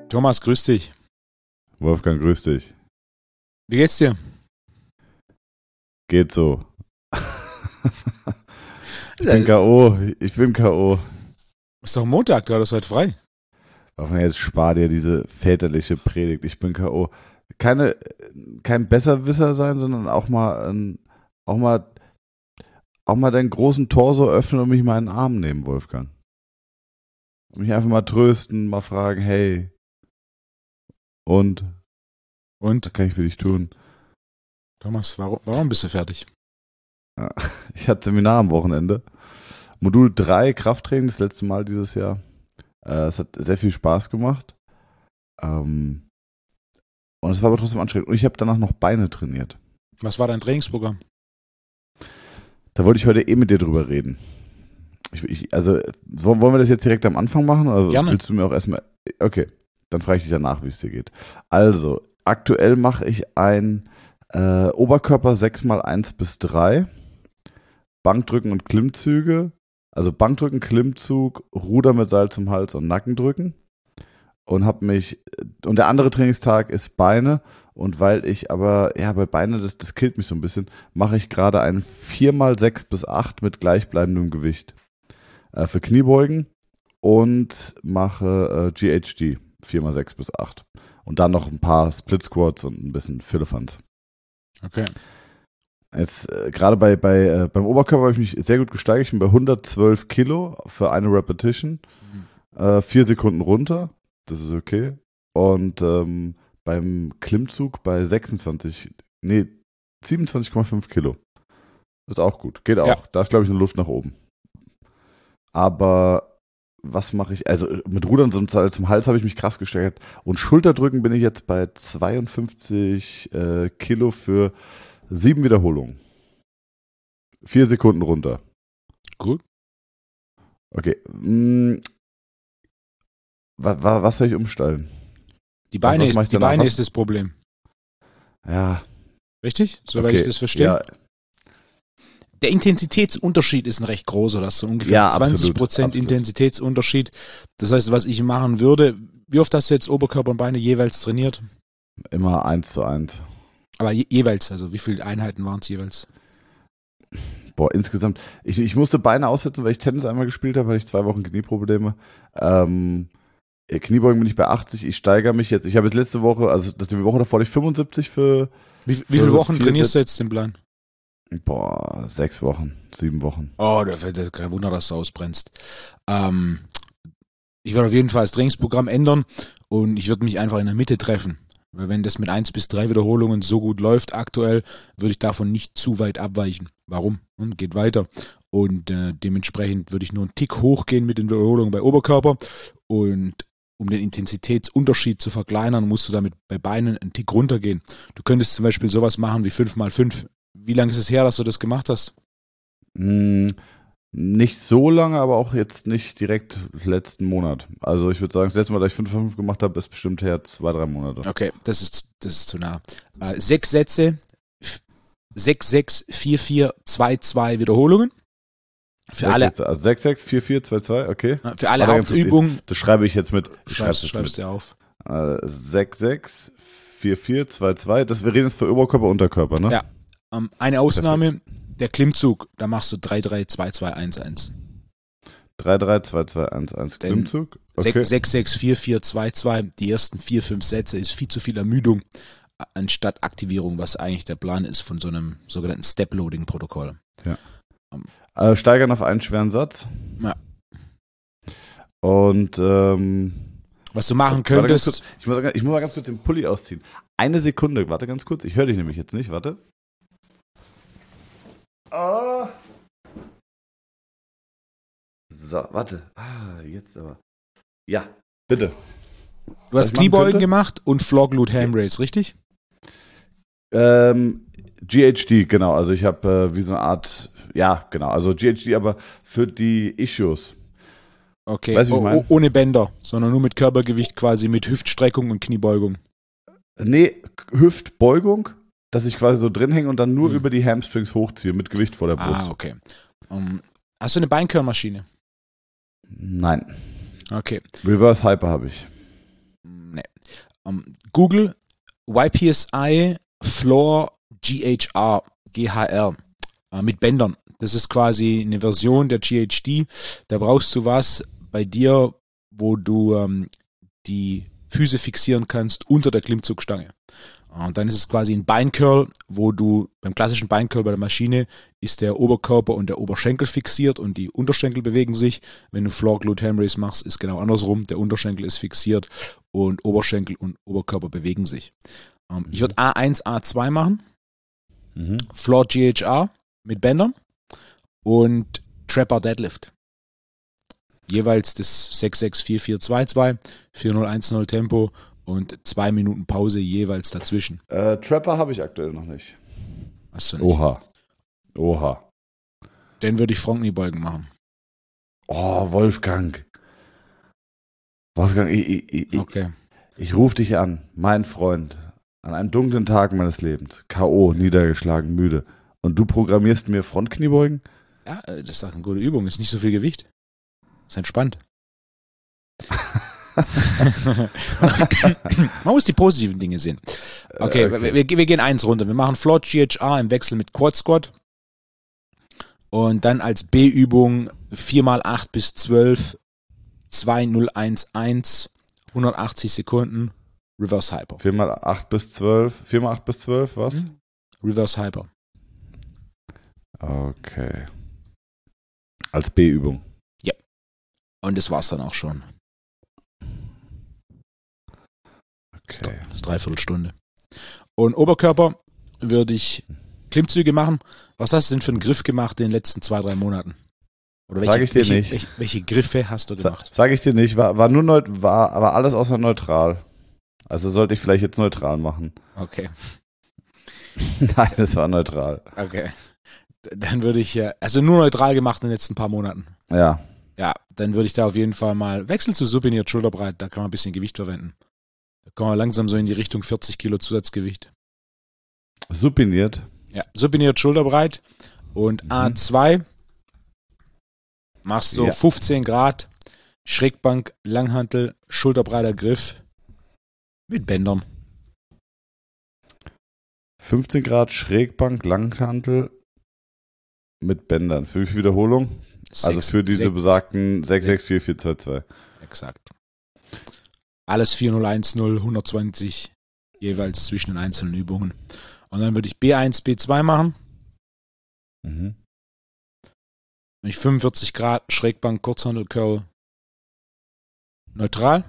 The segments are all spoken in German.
Thomas, grüß dich. Wolfgang, grüß dich. Wie geht's dir? Geht so. Ich bin K.O. Ich bin K.O. Ist doch Montag, du hattest heute frei. Wolfgang, jetzt spar dir diese väterliche Predigt. Ich bin K.O. Kein Besserwisser sein, sondern auch mal deinen großen Torso öffnen und mich mal in den Arm nehmen, Wolfgang. Und mich einfach mal trösten, mal fragen, hey, und? Was kann ich für dich tun? Thomas, warum bist du fertig? Ja, ich hatte Seminar am Wochenende. Modul 3 Krafttraining, das letzte Mal dieses Jahr. Es hat sehr viel Spaß gemacht. Und es war aber trotzdem anstrengend. Und ich habe danach noch Beine trainiert. Was war dein Trainingsprogramm? Da wollte ich heute mit dir drüber reden. Also, wollen wir das jetzt direkt am Anfang machen? Oder Gerne. Willst du mir auch erstmal. Okay, dann frage ich dich danach, wie es dir geht. Also, aktuell mache ich ein Oberkörper 6x1-3, Bankdrücken und Klimmzüge. Also Bankdrücken, Klimmzug, Ruder mit Seil zum Hals und Nackendrücken. Und der andere Trainingstag ist Beine. Und weil ich aber, ja, bei Beine, das killt mich so ein bisschen, mache ich gerade einen 4x6-8 mit gleichbleibendem Gewicht. Für Kniebeugen und mache GHD 4x6-8. Und dann noch ein paar Split Squats und ein bisschen Firlefanz. Okay. Jetzt gerade beim Oberkörper habe ich mich sehr gut gesteigert. Ich bin bei 112 Kilo für eine Repetition. 4 Sekunden runter. Das ist okay. Und beim Klimmzug bei 27,5 Kilo. Das ist auch gut. Geht auch. Ja. Da ist, glaube ich, eine Luft nach oben. Aber was mache ich? Also mit Rudern zum Hals habe ich mich krass gesteigert. Und Schulterdrücken bin ich jetzt bei 52 Kilo für 7 Wiederholungen. 4 Sekunden runter. Gut. Okay. Was soll ich umstellen? Die Beine ist das Problem. Ja. Richtig? Soweit ich das verstehe? Ja. Der Intensitätsunterschied ist ein recht großer. Das ist so ungefähr 20% absolut. Intensitätsunterschied. Das heißt, was ich machen würde, wie oft hast du jetzt Oberkörper und Beine jeweils trainiert? Immer 1:1. Aber jeweils, also wie viele Einheiten waren es jeweils? Boah, insgesamt, ich musste Beine aussetzen, weil ich Tennis einmal gespielt habe, hatte ich 2 Wochen Knieprobleme. Kniebeugen bin ich bei 80, ich steigere mich jetzt. Ich habe jetzt letzte Woche, also die Woche davor, hatte ich 75 für. Wie viele Wochen trainierst du jetzt den Plan? Boah, 6 Wochen, 7 Wochen. Oh, das ist kein Wunder, dass du ausbrennst. Ich werde auf jeden Fall das Trainingsprogramm ändern und ich würde mich einfach in der Mitte treffen. Weil wenn das mit 1 bis 3 Wiederholungen so gut läuft aktuell, würde ich davon nicht zu weit abweichen. Warum? Und geht weiter. Und dementsprechend würde ich nur einen Tick hochgehen mit den Wiederholungen bei Oberkörper. Und um den Intensitätsunterschied zu verkleinern, musst du damit bei Beinen einen Tick runtergehen. Du könntest zum Beispiel sowas machen wie 5x5. Wie lange ist es her, dass du das gemacht hast? Nicht so lange, aber auch jetzt nicht direkt letzten Monat. Also ich würde sagen, das letzte Mal, dass ich 5x5 gemacht habe, ist bestimmt her 2-3 Monate. Okay, das ist zu nah. 6 Sätze, 6-6-4-4-2-2 Wiederholungen. Für 6 alle. Sätze, also 6-6, 4-4, 2-2, okay. Für alle Hauptübungen. Das schreibe ich jetzt mit. Schreibst du auf. 6-6, 4-4, 2-2. Wir reden jetzt für Oberkörper, Unterkörper, ne? Ja. Eine Ausnahme, der Klimmzug, da machst du 3-3-2-2-1-1. 3-3-2-2-1-1 Klimmzug. Okay. 6-6-4-4-2-2, die ersten 4-5 Sätze ist viel zu viel Ermüdung anstatt Aktivierung, was eigentlich der Plan ist von so einem sogenannten Step-Loading-Protokoll. Ja. Steigern auf einen schweren Satz. Ja. Und was du machen könntest. Ich muss mal ganz kurz den Pulli ausziehen. Eine Sekunde, warte ganz kurz. Ich höre dich nämlich jetzt nicht, warte. So, warte. Jetzt aber. Ja, bitte. Du hast Kniebeugen gemacht und Floor Glute Ham Raise, richtig? GHD, genau. Also ich habe wie so eine Art, ja, genau. Also GHD, aber für die Issues. Okay, weißt du, ohne Bänder, sondern nur mit Körpergewicht quasi, mit Hüftstreckung und Kniebeugung. Nee, Hüftbeugung, dass ich quasi so drin hänge und dann nur über die Hamstrings hochziehe mit Gewicht vor der Brust. Okay. Hast du eine Beinkörnmaschine? Nein. Okay. Reverse Hyper habe ich. Nee. Google YPSI Floor GHR mit Bändern. Das ist quasi eine Version der GHD. Da brauchst du was bei dir, wo du die Füße fixieren kannst unter der Klimmzugstange. Und dann ist es quasi ein Beincurl, wo du beim klassischen Beincurl bei der Maschine ist der Oberkörper und der Oberschenkel fixiert und die Unterschenkel bewegen sich. Wenn du Floor Glute Ham Raise machst, ist genau andersrum. Der Unterschenkel ist fixiert und Oberschenkel und Oberkörper bewegen sich. Ich würde A1, A2 machen. Floor GHR mit Bändern und Trapper Deadlift. Jeweils das 6-6-4-4-2-2, 4-0-1-0 Tempo und 2 Minuten Pause jeweils dazwischen. Trapper habe ich aktuell noch nicht. Hast du nicht? Oha. Dann würde ich Frontkniebeugen machen. Oh, Wolfgang, Okay. ich rufe dich an, mein Freund, an einem dunklen Tag meines Lebens, K.O., niedergeschlagen, müde. Und du programmierst mir Frontkniebeugen? Ja, das ist auch eine gute Übung. Ist nicht so viel Gewicht. Ist entspannt. Man muss die positiven Dinge sehen. Okay. Wir gehen eins runter. Wir machen Floor GHR im Wechsel mit Quad Squat. Und dann als B-Übung 4x8 bis 12, 2-0-1-1, 180 Sekunden, Reverse Hyper. 4x8 bis 12, 4x8 bis 12, was? Reverse Hyper. Okay. Als B-Übung. Ja. Und das war's dann auch schon. Okay. Das ist 3/4 Stunde. Und Oberkörper würde ich Klimmzüge machen. Was hast du denn für einen Griff gemacht in den letzten 2-3 Monaten? Oder Sag ich dir nicht. Welche Griffe hast du gemacht? Sag ich dir nicht. War alles außer neutral. Also sollte ich vielleicht jetzt neutral machen. Okay. Nein, es war neutral. Okay. Dann würde ich, also nur neutral gemacht in den letzten paar Monaten. Ja. Ja, dann würde ich da auf jeden Fall mal wechseln zu supiniert schulterbreit. Da kann man ein bisschen Gewicht verwenden. Da kommen wir langsam so in die Richtung 40 Kilo Zusatzgewicht. Supiniert? Ja, supiniert schulterbreit. Und A2 machst du 15 Grad, Schrägbank, Langhantel, schulterbreiter Griff mit Bändern. 15 Grad Schrägbank, Langhantel mit Bändern. Für wie viel Wiederholung? Also für diese besagten 6-6-4-4-2-2. Exakt. Alles 4-0-1-0, 120 jeweils zwischen den einzelnen Übungen. Und dann würde ich B1, B2 machen. Wenn ich 45 Grad Schrägbank, Kurzhantel, Curl, neutral.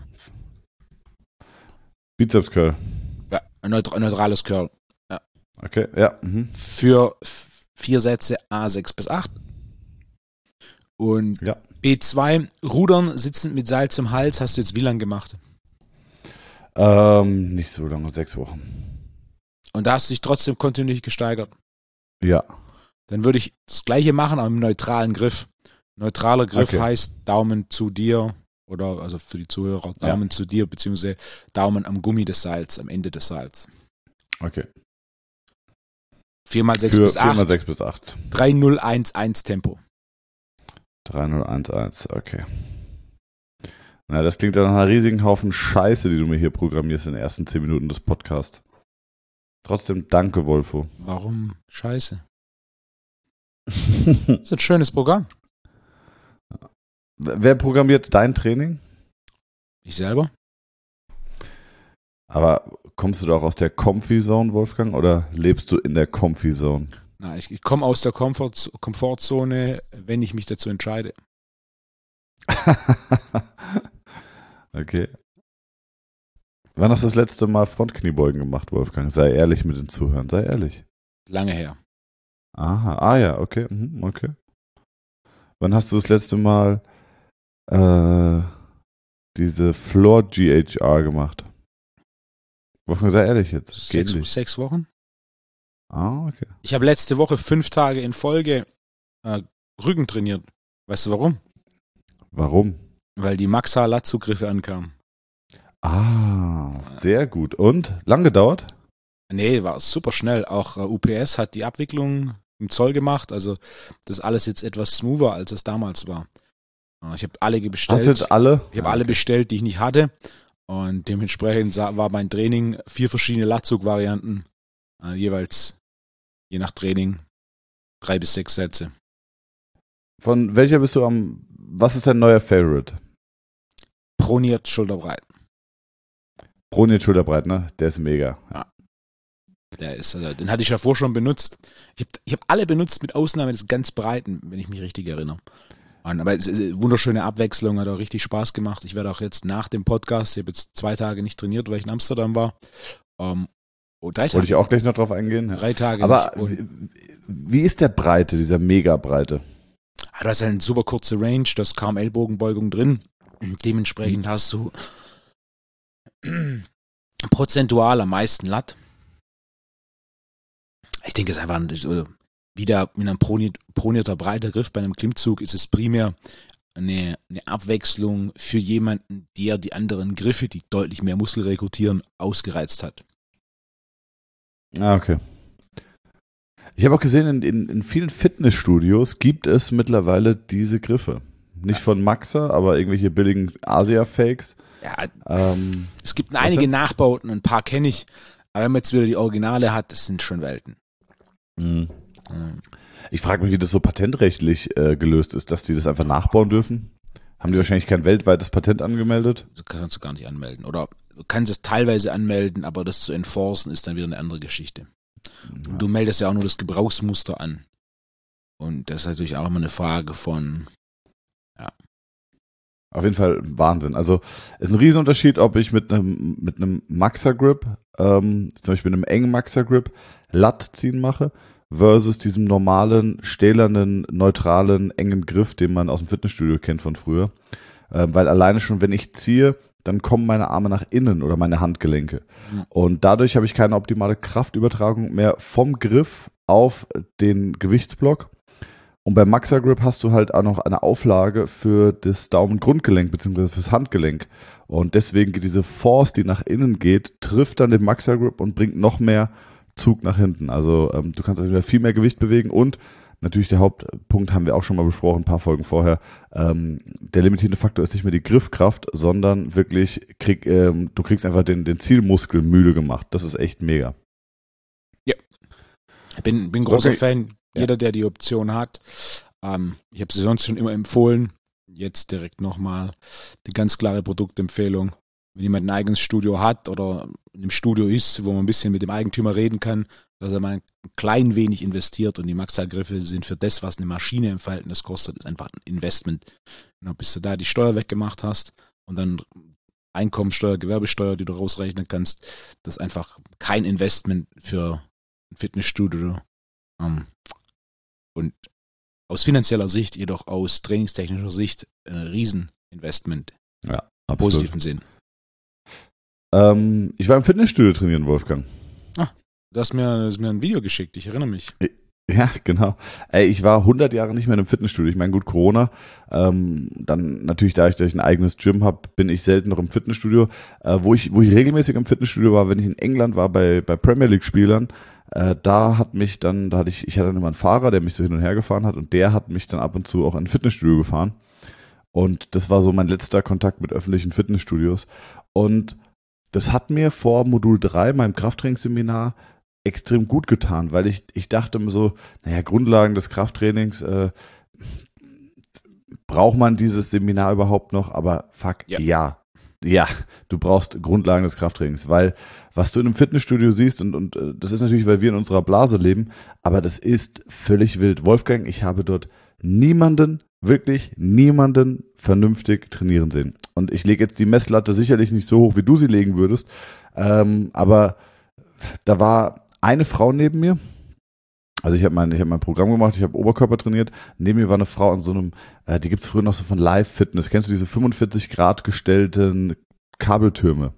Bizeps Curl. Ja, neutrales Curl. Ja. Okay, ja. Für 4 Sätze A6 bis 8. Und B2, Rudern, sitzend mit Seil zum Hals, hast du jetzt wie lang gemacht? Nicht so lange, 6 Wochen. Und da hast du dich trotzdem kontinuierlich gesteigert? Ja. Dann würde ich das Gleiche machen, aber im neutralen Griff. Neutraler Griff heißt Daumen zu dir oder also für die Zuhörer Daumen zu dir beziehungsweise Daumen am Gummi des Seils, am Ende des Seils. Okay. 4x6 bis 8. 4x6 bis 8. 3-0-1-1 Tempo. 3-0-1-1, okay. Na, das klingt ja nach einer riesigen Haufen Scheiße, die du mir hier programmierst in den ersten 10 Minuten des Podcasts. Trotzdem danke, Wolfo. Warum Scheiße? Das ist ein schönes Programm. Wer programmiert dein Training? Ich selber. Aber kommst du da auch aus der Comfy-Zone, Wolfgang, oder lebst du in der Comfy-Zone? Na, ich komme aus der Komfortzone, wenn ich mich dazu entscheide. Okay. Wann hast du das letzte Mal Frontkniebeugen gemacht, Wolfgang? Sei ehrlich mit den Zuhörern, sei ehrlich. Lange her. Aha, ja, okay, okay. Wann hast du das letzte Mal diese Floor GHR gemacht? Wolfgang, sei ehrlich jetzt. 6 Wochen. Okay. Ich habe letzte Woche 5 Tage in Folge Rücken trainiert. Weißt du warum? Warum? Weil die Maxa-Lat-Zugriffe ankamen. Sehr gut. Und? Lang gedauert? Nee, war super schnell. Auch UPS hat die Abwicklung im Zoll gemacht. Also das ist alles jetzt etwas smoother, als es damals war. Ich habe alle bestellt. Hast du jetzt alle? Ich habe alle bestellt, die ich nicht hatte. Und dementsprechend war mein Training 4 verschiedene Latzug-Varianten, jeweils je nach Training 3 bis 6 Sätze. Von welcher bist du was ist dein neuer Favorite? Proniert schulterbreit. Proniert schulterbreit, ne? Der ist mega. Ja. Den hatte ich ja vorher schon benutzt. Ich hab alle benutzt, mit Ausnahme des ganz breiten, wenn ich mich richtig erinnere. Aber es ist eine wunderschöne Abwechslung, hat auch richtig Spaß gemacht. Ich werde auch jetzt nach dem Podcast, ich habe jetzt 2 Tage nicht trainiert, weil ich in Amsterdam war. 3 Tage. Wollte ich auch gleich noch drauf eingehen. 3 Tage Aber nicht. Wie ist der Breite, dieser Mega-Breite? Du hast halt eine super kurze Range, du hast kaum Ellbogenbeugung drin. Dementsprechend hast du prozentual am meisten Lat. Ich denke, es ist einfach wieder mit einem pronierter breiter Griff bei einem Klimmzug ist es primär eine Abwechslung für jemanden, der die anderen Griffe, die deutlich mehr Muskel rekrutieren, ausgereizt hat. Ah, okay. Ich habe auch gesehen, in vielen Fitnessstudios gibt es mittlerweile diese Griffe. Nicht von Maxa, aber irgendwelche billigen Asia-Fakes. Ja, es gibt einige Nachbauten, ein paar kenne ich, aber wenn man jetzt wieder die Originale hat, das sind schon Welten. Mhm. Ich frage mich, wie das so patentrechtlich gelöst ist, dass die das einfach nachbauen dürfen. Haben die wahrscheinlich kein weltweites Patent angemeldet? Das kannst du gar nicht anmelden. Oder du kannst es teilweise anmelden, aber das zu enforcen ist dann wieder eine andere Geschichte. Ja. Du meldest ja auch nur das Gebrauchsmuster an. Und das ist natürlich auch immer eine Frage von, ja. Auf jeden Fall Wahnsinn. Also es ist ein Riesenunterschied, ob ich mit einem Maxa-Grip, zum Beispiel mit einem engen Maxa-Grip, Lat-Ziehen mache, versus diesem normalen, stählernen, neutralen, engen Griff, den man aus dem Fitnessstudio kennt von früher. Weil alleine schon, wenn ich ziehe, dann kommen meine Arme nach innen oder meine Handgelenke. Mhm. Und dadurch habe ich keine optimale Kraftübertragung mehr vom Griff auf den Gewichtsblock. Und beim Maxa Grip hast du halt auch noch eine Auflage für das Daumengrundgelenk bzw. fürs Handgelenk. Und deswegen geht diese Force, die nach innen geht, trifft dann den Maxa Grip und bringt noch mehr Zug nach hinten. Also du kannst also viel mehr Gewicht bewegen und natürlich der Hauptpunkt haben wir auch schon mal besprochen, ein paar Folgen vorher. Der limitierende Faktor ist nicht mehr die Griffkraft, sondern wirklich, du kriegst einfach den Zielmuskel müde gemacht. Das ist echt mega. Ja. Ich bin großer Fan. Jeder, der die Option hat. Ich habe sie sonst schon immer empfohlen. Jetzt direkt nochmal die ganz klare Produktempfehlung. Wenn jemand ein eigenes Studio hat oder in einem Studio ist, wo man ein bisschen mit dem Eigentümer reden kann, dass er mal ein klein wenig investiert und die Maxa-Griffe sind für das, was eine Maschine im Verhältnis kostet, ist einfach ein Investment. Genau, bis du da die Steuer weggemacht hast und dann Einkommensteuer, Gewerbesteuer, die du rausrechnen kannst, das ist einfach kein Investment für ein Fitnessstudio. Und aus finanzieller Sicht, jedoch aus trainingstechnischer Sicht, ein Rieseninvestment. Ja, im positiven Sinn. Ich war im Fitnessstudio trainieren, Wolfgang. Du hast mir ein Video geschickt, ich erinnere mich. Ja, genau. Ich war 100 Jahre nicht mehr in einem Fitnessstudio. Ich meine, gut, Corona. Dann natürlich, da ich ein eigenes Gym habe, bin ich selten noch im Fitnessstudio. Wo ich regelmäßig im Fitnessstudio war, wenn ich in England war, bei Premier League-Spielern, ich hatte dann immer einen Fahrer, der mich so hin und her gefahren hat und der hat mich dann ab und zu auch in ein Fitnessstudio gefahren. Und das war so mein letzter Kontakt mit öffentlichen Fitnessstudios. Und das hat mir vor Modul 3, meinem Krafttrainingsseminar, extrem gut getan, weil ich dachte mir so, Grundlagen des Krafttrainings, braucht man dieses Seminar überhaupt noch? Aber fuck, ja, du brauchst Grundlagen des Krafttrainings, weil was du in einem Fitnessstudio siehst und das ist natürlich, weil wir in unserer Blase leben, aber das ist völlig wild. Wolfgang, ich habe dort wirklich niemanden vernünftig trainieren sehen. Und ich lege jetzt die Messlatte sicherlich nicht so hoch, wie du sie legen würdest, aber da war eine Frau neben mir. Also ich habe mein Programm gemacht, ich habe Oberkörper trainiert. Neben mir war eine Frau an so einem, die gibt es früher noch so von Live Fitness. Kennst du diese 45 Grad gestellten Kabeltürme?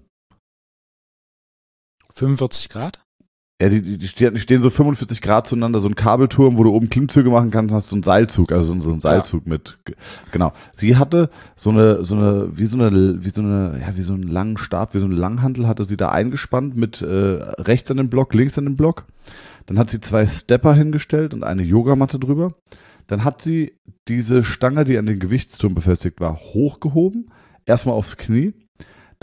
45 Grad? Ja, die stehen so 45 Grad zueinander, so ein Kabelturm, wo du oben Klimmzüge machen kannst, hast so einen Seilzug, also so einen Seilzug mit, genau. Sie hatte so einen langen Stab, wie so eine Langhantel hatte sie da eingespannt mit rechts an den Block, links an den Block. Dann hat sie 2 Stepper hingestellt und eine Yogamatte drüber. Dann hat sie diese Stange, die an den Gewichtsturm befestigt war, hochgehoben, erstmal aufs Knie.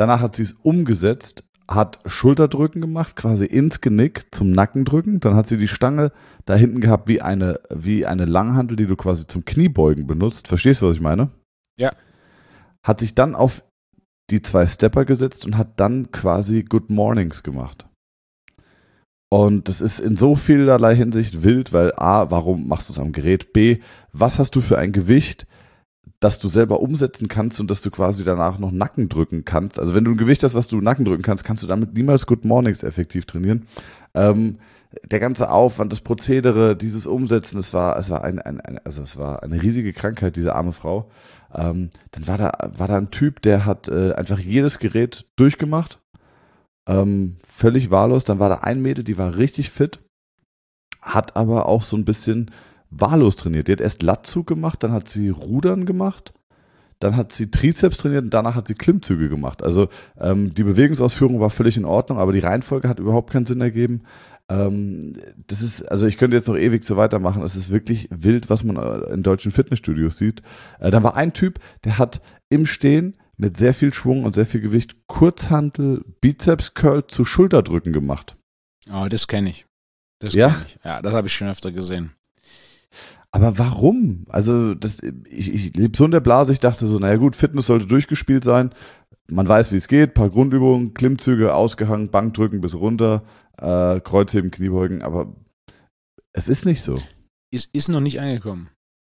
Danach hat sie es umgesetzt, hat Schulterdrücken gemacht, quasi ins Genick zum Nackendrücken. Dann hat sie die Stange da hinten gehabt wie eine Langhantel, die du quasi zum Kniebeugen benutzt. Verstehst du, was ich meine? Ja. Hat sich dann auf die 2 Stepper gesetzt und hat dann quasi Good Mornings gemacht. Und das ist in so vielerlei Hinsicht wild, weil A, warum machst du es am Gerät? B, was hast du für ein Gewicht, das du selber umsetzen kannst und dass du quasi danach noch Nacken drücken kannst. Also wenn du ein Gewicht hast, was du Nacken drücken kannst, kannst du damit niemals Good Mornings effektiv trainieren. Der ganze Aufwand, das Prozedere, dieses Umsetzen, es war eine riesige Krankheit, diese arme Frau. Dann war da ein Typ, der hat einfach jedes Gerät durchgemacht. Völlig wahllos. Dann war da ein Mädel, die war richtig fit, hat aber auch so ein bisschen wahllos trainiert. Die hat erst Latzug gemacht, dann hat sie Rudern gemacht, dann hat sie Trizeps trainiert und danach hat sie Klimmzüge gemacht. Also die Bewegungsausführung war völlig in Ordnung, aber die Reihenfolge hat überhaupt keinen Sinn ergeben. Also ich könnte jetzt noch ewig so weitermachen. Es ist wirklich wild, was man in deutschen Fitnessstudios sieht. Dann war ein Typ, der hat im Stehen mit sehr viel Schwung und sehr viel Gewicht Kurzhantel, Bizeps-Curl zu Schulterdrücken gemacht. Oh, das kenne ich. Ja? Kenn ich. Ja, das habe ich schon öfter gesehen. Aber warum? Also ich lebe so in der Blase, ich dachte so, naja gut, Fitness sollte durchgespielt sein. Man weiß, wie es geht, paar Grundübungen, Klimmzüge, ausgehangen, Bankdrücken bis runter, Kreuzheben, Kniebeugen, aber es ist nicht so. Ist noch nicht angekommen.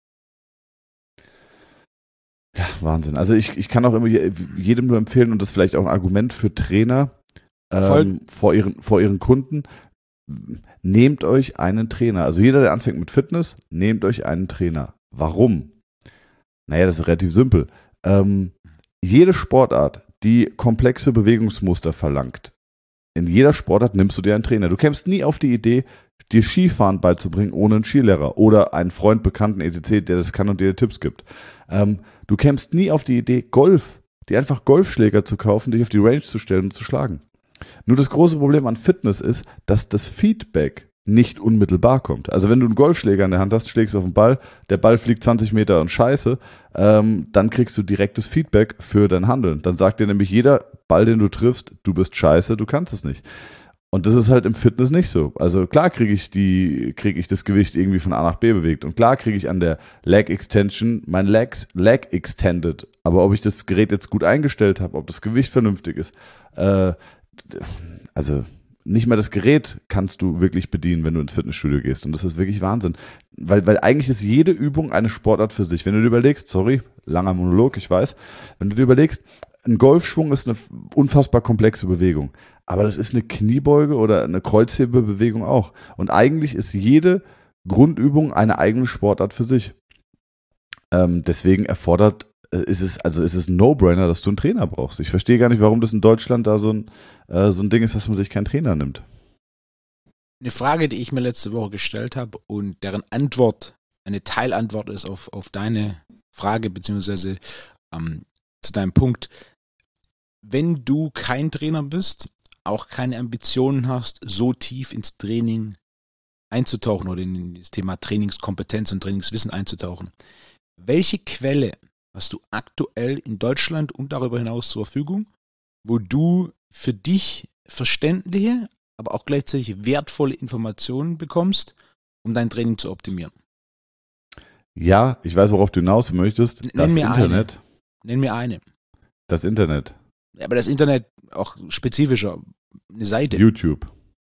Ja, Wahnsinn. Also ich kann auch immer jedem nur empfehlen und das ist vielleicht auch ein Argument für Trainer vor ihren Kunden. Nehmt euch einen Trainer. Also jeder, der anfängt mit Fitness, nehmt euch einen Trainer. Warum? Naja, das ist relativ simpel. Jede Sportart, die komplexe Bewegungsmuster verlangt, in jeder Sportart nimmst du dir einen Trainer. Du kämst nie auf die Idee, dir Skifahren beizubringen ohne einen Skilehrer oder einen Freund, Bekannten, etc., der das kann und dir Tipps gibt. Du kämst nie auf die Idee, dir einfach Golfschläger zu kaufen, dich auf die Range zu stellen und zu schlagen. Nur das große Problem an Fitness ist, dass das Feedback nicht unmittelbar kommt. Also wenn du einen Golfschläger in der Hand hast, schlägst auf den Ball, der Ball fliegt 20 Meter und scheiße, dann kriegst du direktes Feedback für dein Handeln. Dann sagt dir nämlich jeder Ball, den du triffst, du bist scheiße, du kannst es nicht. Und das ist halt im Fitness nicht so. Also klar kriege ich das Gewicht irgendwie von A nach B bewegt und klar kriege ich an der Leg Extension mein Leg extended. Aber ob ich das Gerät jetzt gut eingestellt habe, ob das Gewicht vernünftig ist, also nicht mal das Gerät kannst du wirklich bedienen, wenn du ins Fitnessstudio gehst. Und das ist wirklich Wahnsinn. Weil eigentlich ist jede Übung eine Sportart für sich. Wenn du dir überlegst, sorry, langer Monolog, ich weiß, wenn du dir überlegst, ein Golfschwung ist eine unfassbar komplexe Bewegung. Aber das ist eine Kniebeuge oder eine Kreuzhebebewegung auch. Und eigentlich ist jede Grundübung eine eigene Sportart für sich. Deswegen ist es ein No-Brainer, dass du einen Trainer brauchst. Ich verstehe gar nicht, warum das in Deutschland da so ein Ding ist, dass man sich keinen Trainer nimmt. Eine Frage, die ich mir letzte Woche gestellt habe und deren Antwort eine Teilantwort ist auf deine Frage, beziehungsweise zu deinem Punkt. Wenn du kein Trainer bist, auch keine Ambitionen hast, so tief ins Training einzutauchen oder in das Thema Trainingskompetenz und Trainingswissen einzutauchen, welche Quelle hast du aktuell in Deutschland und darüber hinaus zur Verfügung, wo du für dich verständliche, aber auch gleichzeitig wertvolle Informationen bekommst, um dein Training zu optimieren? Ja, ich weiß, worauf du hinaus möchtest. Nenn mir eine. Das Internet. Ja, aber das Internet auch spezifischer. Eine Seite. YouTube.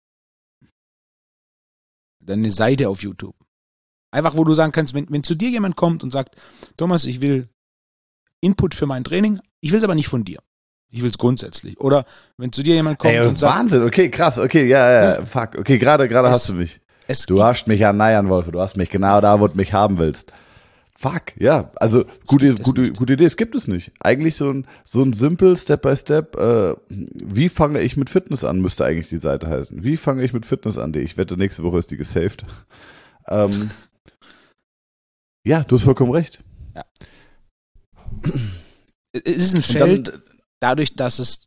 Dann eine Seite auf YouTube. Einfach, wo du sagen kannst, wenn zu dir jemand kommt und sagt, Thomas, ich will Input für mein Training, ich will es aber nicht von dir. Ich will es grundsätzlich. Oder wenn zu dir jemand kommt und sagt... Wahnsinn, okay, krass, okay, ja, fuck. Okay, gerade hast du mich. Du hast mich an Neiern, Wolfe, du hast mich genau da, wo du mich haben willst. Fuck, ja, also gute Idee, es gibt es nicht. Eigentlich so ein simpel Step-by-Step, wie fange ich mit Fitness an, müsste eigentlich die Seite heißen. Wie fange ich mit Fitness an? Ich wette, nächste Woche ist die gesaved. Ja, du hast vollkommen recht. Ja. Es ist ein Feld, dadurch, dass es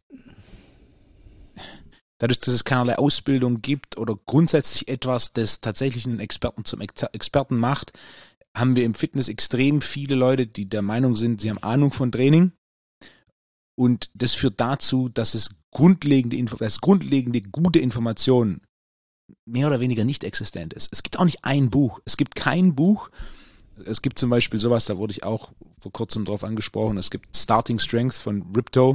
keinerlei Ausbildung gibt oder grundsätzlich etwas, das tatsächlich einen Experten zum Experten macht, haben wir im Fitness extrem viele Leute, die der Meinung sind, sie haben Ahnung von Training Und das führt dazu, dass es grundlegende gute Information mehr oder weniger nicht existent ist. Es gibt auch nicht ein Buch. Es gibt kein Buch. Es gibt zum Beispiel sowas, da wurde ich auch vor kurzem drauf angesprochen. Es gibt Starting Strength von Ripto.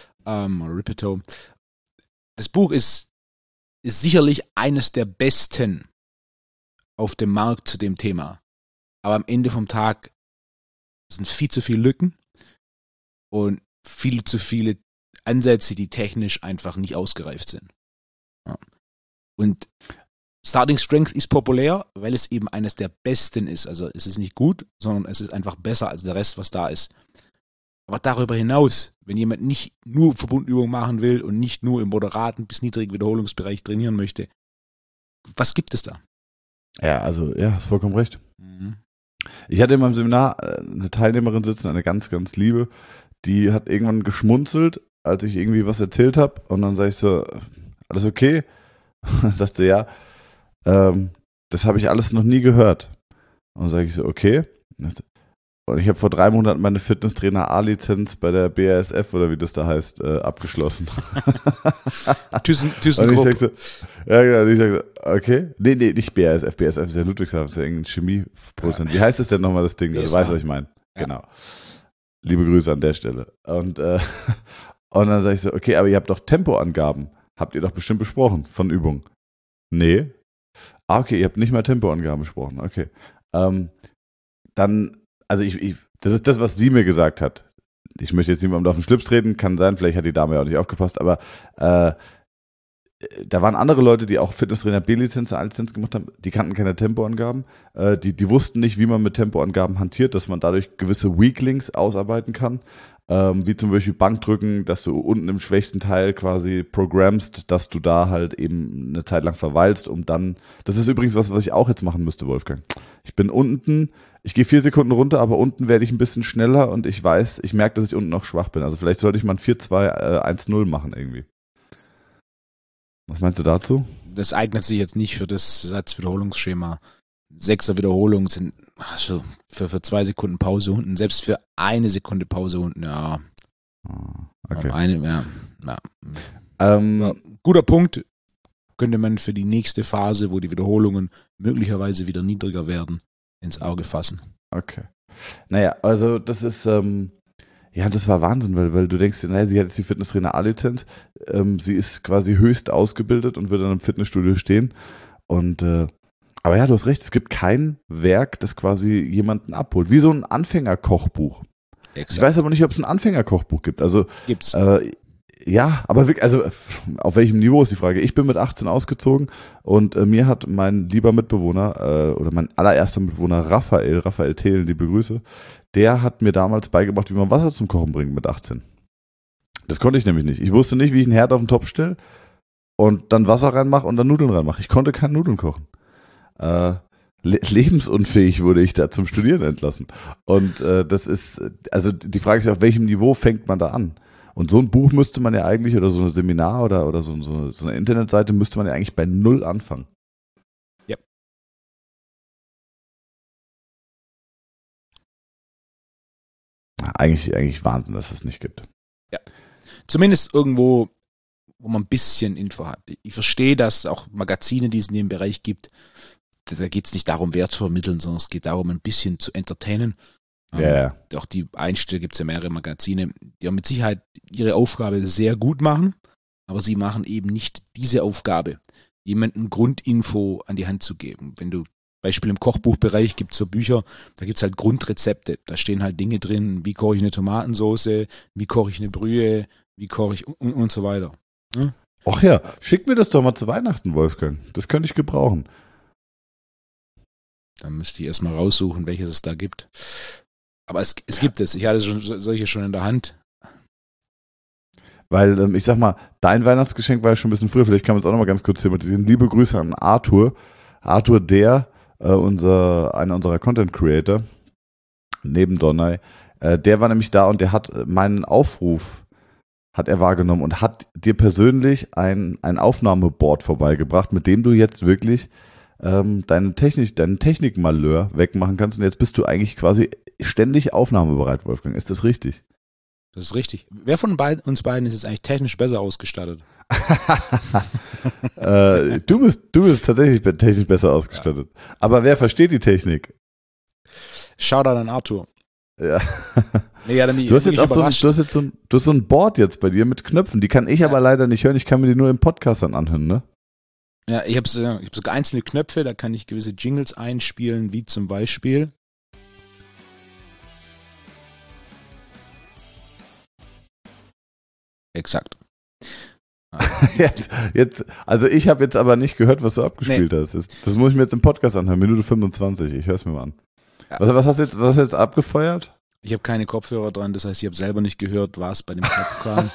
Das Buch ist sicherlich eines der besten auf dem Markt zu dem Thema. Aber am Ende vom Tag sind viel zu viele Lücken und viel zu viele Ansätze, die technisch einfach nicht ausgereift sind. Ja. Und Starting Strength ist populär, weil es eben eines der besten ist. Also es ist nicht gut, sondern es ist einfach besser als der Rest, was da ist. Aber darüber hinaus, wenn jemand nicht nur Verbundübungen machen will und nicht nur im moderaten bis niedrigen Wiederholungsbereich trainieren möchte, was gibt es da? Ja, also, ja, hast vollkommen recht. Ich hatte in meinem Seminar eine Teilnehmerin sitzen, eine ganz, ganz liebe, die hat irgendwann geschmunzelt, als ich irgendwie was erzählt habe. Und dann sage ich so, alles okay? Und dann sagt sie, ja, das habe ich alles noch nie gehört. Und dann sage ich so, okay. Und ich habe vor 3 Monaten meine Fitnesstrainer A-Lizenz bei der BASF oder wie das da heißt, abgeschlossen. ThyssenKrupp. Und ja, genau. Und ich sage so, okay. Nee, nicht BASF. BASF ist ja Ludwigshafen, ist ja irgendein Chemieproduzent. Wie heißt das denn nochmal, das Ding? Du weißt, was ich meine. Ja. Genau. Liebe Grüße an der Stelle. Und dann sage ich so, okay, aber ihr habt doch Tempoangaben. Habt ihr doch bestimmt besprochen von Übungen. Nee. Ah, okay, ihr habt nicht mal Tempoangaben besprochen. Okay. Dann, also das ist das, was sie mir gesagt hat. Ich möchte jetzt niemandem auf den Schlips treten, kann sein, vielleicht hat die Dame ja auch nicht aufgepasst, aber da waren andere Leute, die auch Fitnesstrainer B-Lizenz, A-Lizenz gemacht haben, die kannten keine Tempoangaben. Die wussten nicht, wie man mit Tempoangaben hantiert, dass man dadurch gewisse Weaklinks ausarbeiten kann. Wie zum Beispiel Bankdrücken, dass du unten im schwächsten Teil quasi programmst, dass du da halt eben eine Zeit lang verweilst, um dann, das ist übrigens was ich auch jetzt machen müsste, Wolfgang. Ich bin unten, ich gehe 4 Sekunden runter, aber unten werde ich ein bisschen schneller und ich merke, dass ich unten noch schwach bin. Also vielleicht sollte ich mal ein 4-2-1-0 machen irgendwie. Was meinst du dazu? Das eignet sich jetzt nicht für das Satzwiederholungsschema. 6er Wiederholungen sind also für 2 Sekunden Pause unten, selbst für 1 Sekunde Pause unten, ja. Okay. Guter Punkt, könnte man für die nächste Phase, wo die Wiederholungen möglicherweise wieder niedriger werden, ins Auge fassen. Okay. Naja, also das ist, ja, das war Wahnsinn, weil du denkst, naja, sie hat jetzt die Fitnesstrainer A-Lizenz, sie ist quasi höchst ausgebildet und wird dann im Fitnessstudio stehen und aber ja, du hast recht, es gibt kein Werk, das quasi jemanden abholt. Wie so ein Anfängerkochbuch. Exakt. Ich weiß aber nicht, ob es ein Anfängerkochbuch gibt. Also gibt's. Ja, aber wirklich, also auf welchem Niveau ist die Frage? Ich bin mit 18 ausgezogen und mir hat mein lieber Mitbewohner oder mein allererster Mitbewohner Raphael Thelen, liebe Grüße, der hat mir damals beigebracht, wie man Wasser zum Kochen bringt mit 18. Das konnte ich nämlich nicht. Ich wusste nicht, wie ich einen Herd auf den Topf stelle und dann Wasser reinmache und dann Nudeln reinmache. Ich konnte keine Nudeln kochen. Lebensunfähig wurde ich da zum Studieren entlassen. Und das ist, also die Frage ist ja, auf welchem Niveau fängt man da an? Und so ein Buch müsste man ja eigentlich, oder so ein Seminar oder so eine Internetseite müsste man ja eigentlich bei 0 anfangen. Ja. Eigentlich Wahnsinn, dass es nicht gibt. Ja. Zumindest irgendwo, wo man ein bisschen Info hat. Ich verstehe, dass es auch Magazine, die es in dem Bereich gibt. Da geht es nicht darum, Wert zu vermitteln, sondern es geht darum, ein bisschen zu entertainen. Ja. Auch die Einstellung, gibt es ja mehrere Magazine, die auch mit Sicherheit ihre Aufgabe sehr gut machen, aber sie machen eben nicht diese Aufgabe, jemandem Grundinfo an die Hand zu geben. Wenn du Beispiel im Kochbuchbereich gibt es so Bücher, da gibt es halt Grundrezepte. Da stehen halt Dinge drin, wie koche ich eine Tomatensauce, wie koche ich eine Brühe, wie koche ich und so weiter. Hm? Ach ja, schick mir das doch mal zu Weihnachten, Wolfgang. Das könnte ich gebrauchen. Dann müsste ich erstmal raussuchen, welches es da gibt. Aber es gibt es. Ich hatte solche schon in der Hand. Weil, ich sag mal, dein Weihnachtsgeschenk war ja schon ein bisschen früher. Vielleicht kann man es auch noch mal ganz kurz thematisieren. Liebe Grüße an Arthur. Arthur, einer unserer Content Creator, neben Donai, der war nämlich da und der hat meinen Aufruf wahrgenommen und hat dir persönlich ein Aufnahmeboard vorbeigebracht, mit dem du jetzt wirklich deinen Technikmalheur wegmachen kannst und jetzt bist du eigentlich quasi ständig aufnahmebereit, Wolfgang. Ist das richtig? Das ist richtig. Wer von uns beiden ist jetzt eigentlich technisch besser ausgestattet? Du bist tatsächlich technisch besser ausgestattet. Ja. Aber wer versteht die Technik? Shoutout an Arthur. Ja. Nee, ja, du hast jetzt auch so ein Board jetzt bei dir mit Knöpfen. Die kann ich aber leider nicht hören. Ich kann mir die nur im Podcast dann anhören, ne? Ja, ich hab sogar einzelne Knöpfe, da kann ich gewisse Jingles einspielen, wie zum Beispiel. Exakt. Also ich habe jetzt aber nicht gehört, was du abgespielt hast. Das muss ich mir jetzt im Podcast anhören, Minute 25. Ich höre es mir mal an. Ja. Was hast du jetzt abgefeuert? Ich habe keine Kopfhörer dran, das heißt, ich habe selber nicht gehört, was bei dem Knopf kam.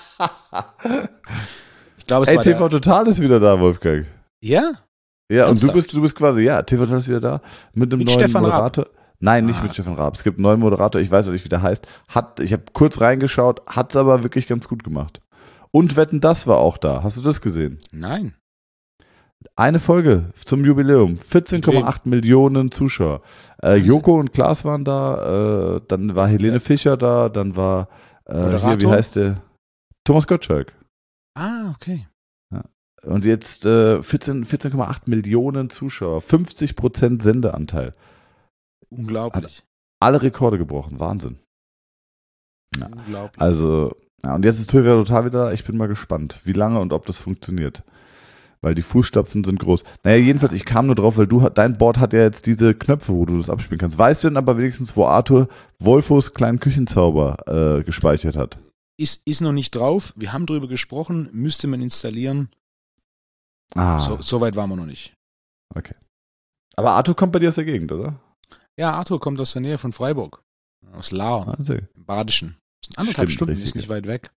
Ich glaube, es war TV Total ist wieder da, Wolfgang. Ja? Ja, ernsthaft? Und du bist quasi, TV Total ist wieder da, mit einem neuen Stefan Moderator. Raab. Nein, nicht mit Stefan Raab. Es gibt einen neuen Moderator, ich weiß auch nicht, wie der heißt. Ich habe kurz reingeschaut, hat es aber wirklich ganz gut gemacht. Und Wetten, das war auch da. Hast du das gesehen? Nein. Eine Folge zum Jubiläum. 14,8 Millionen Zuschauer. Joko und Klaas waren da, dann war Helene Fischer da, dann war, hier, wie heißt der? Thomas Gottschalk. Ah, okay. Ja. Und jetzt 14,8 Millionen Zuschauer. 50% Sendeanteil. Unglaublich. Hat alle Rekorde gebrochen. Wahnsinn. Ja. Unglaublich. Also, ja, und jetzt ist TV Total wieder da. Ich bin mal gespannt, wie lange und ob das funktioniert. Weil die Fußstapfen sind groß. Naja, jedenfalls, ich kam nur drauf, weil dein Board hat ja jetzt diese Knöpfe, wo du das abspielen kannst. Weißt du denn aber wenigstens, wo Arthur Wolfos kleinen Küchenzauber gespeichert hat? Ist noch nicht drauf. Wir haben drüber gesprochen. Müsste man installieren. So weit waren wir noch nicht. Okay. Aber Arthur kommt bei dir aus der Gegend, oder? Ja, Arthur kommt aus der Nähe von Freiburg. Aus Lahr, im Badischen. Das sind 1,5 Stunden, ist nicht weit weg.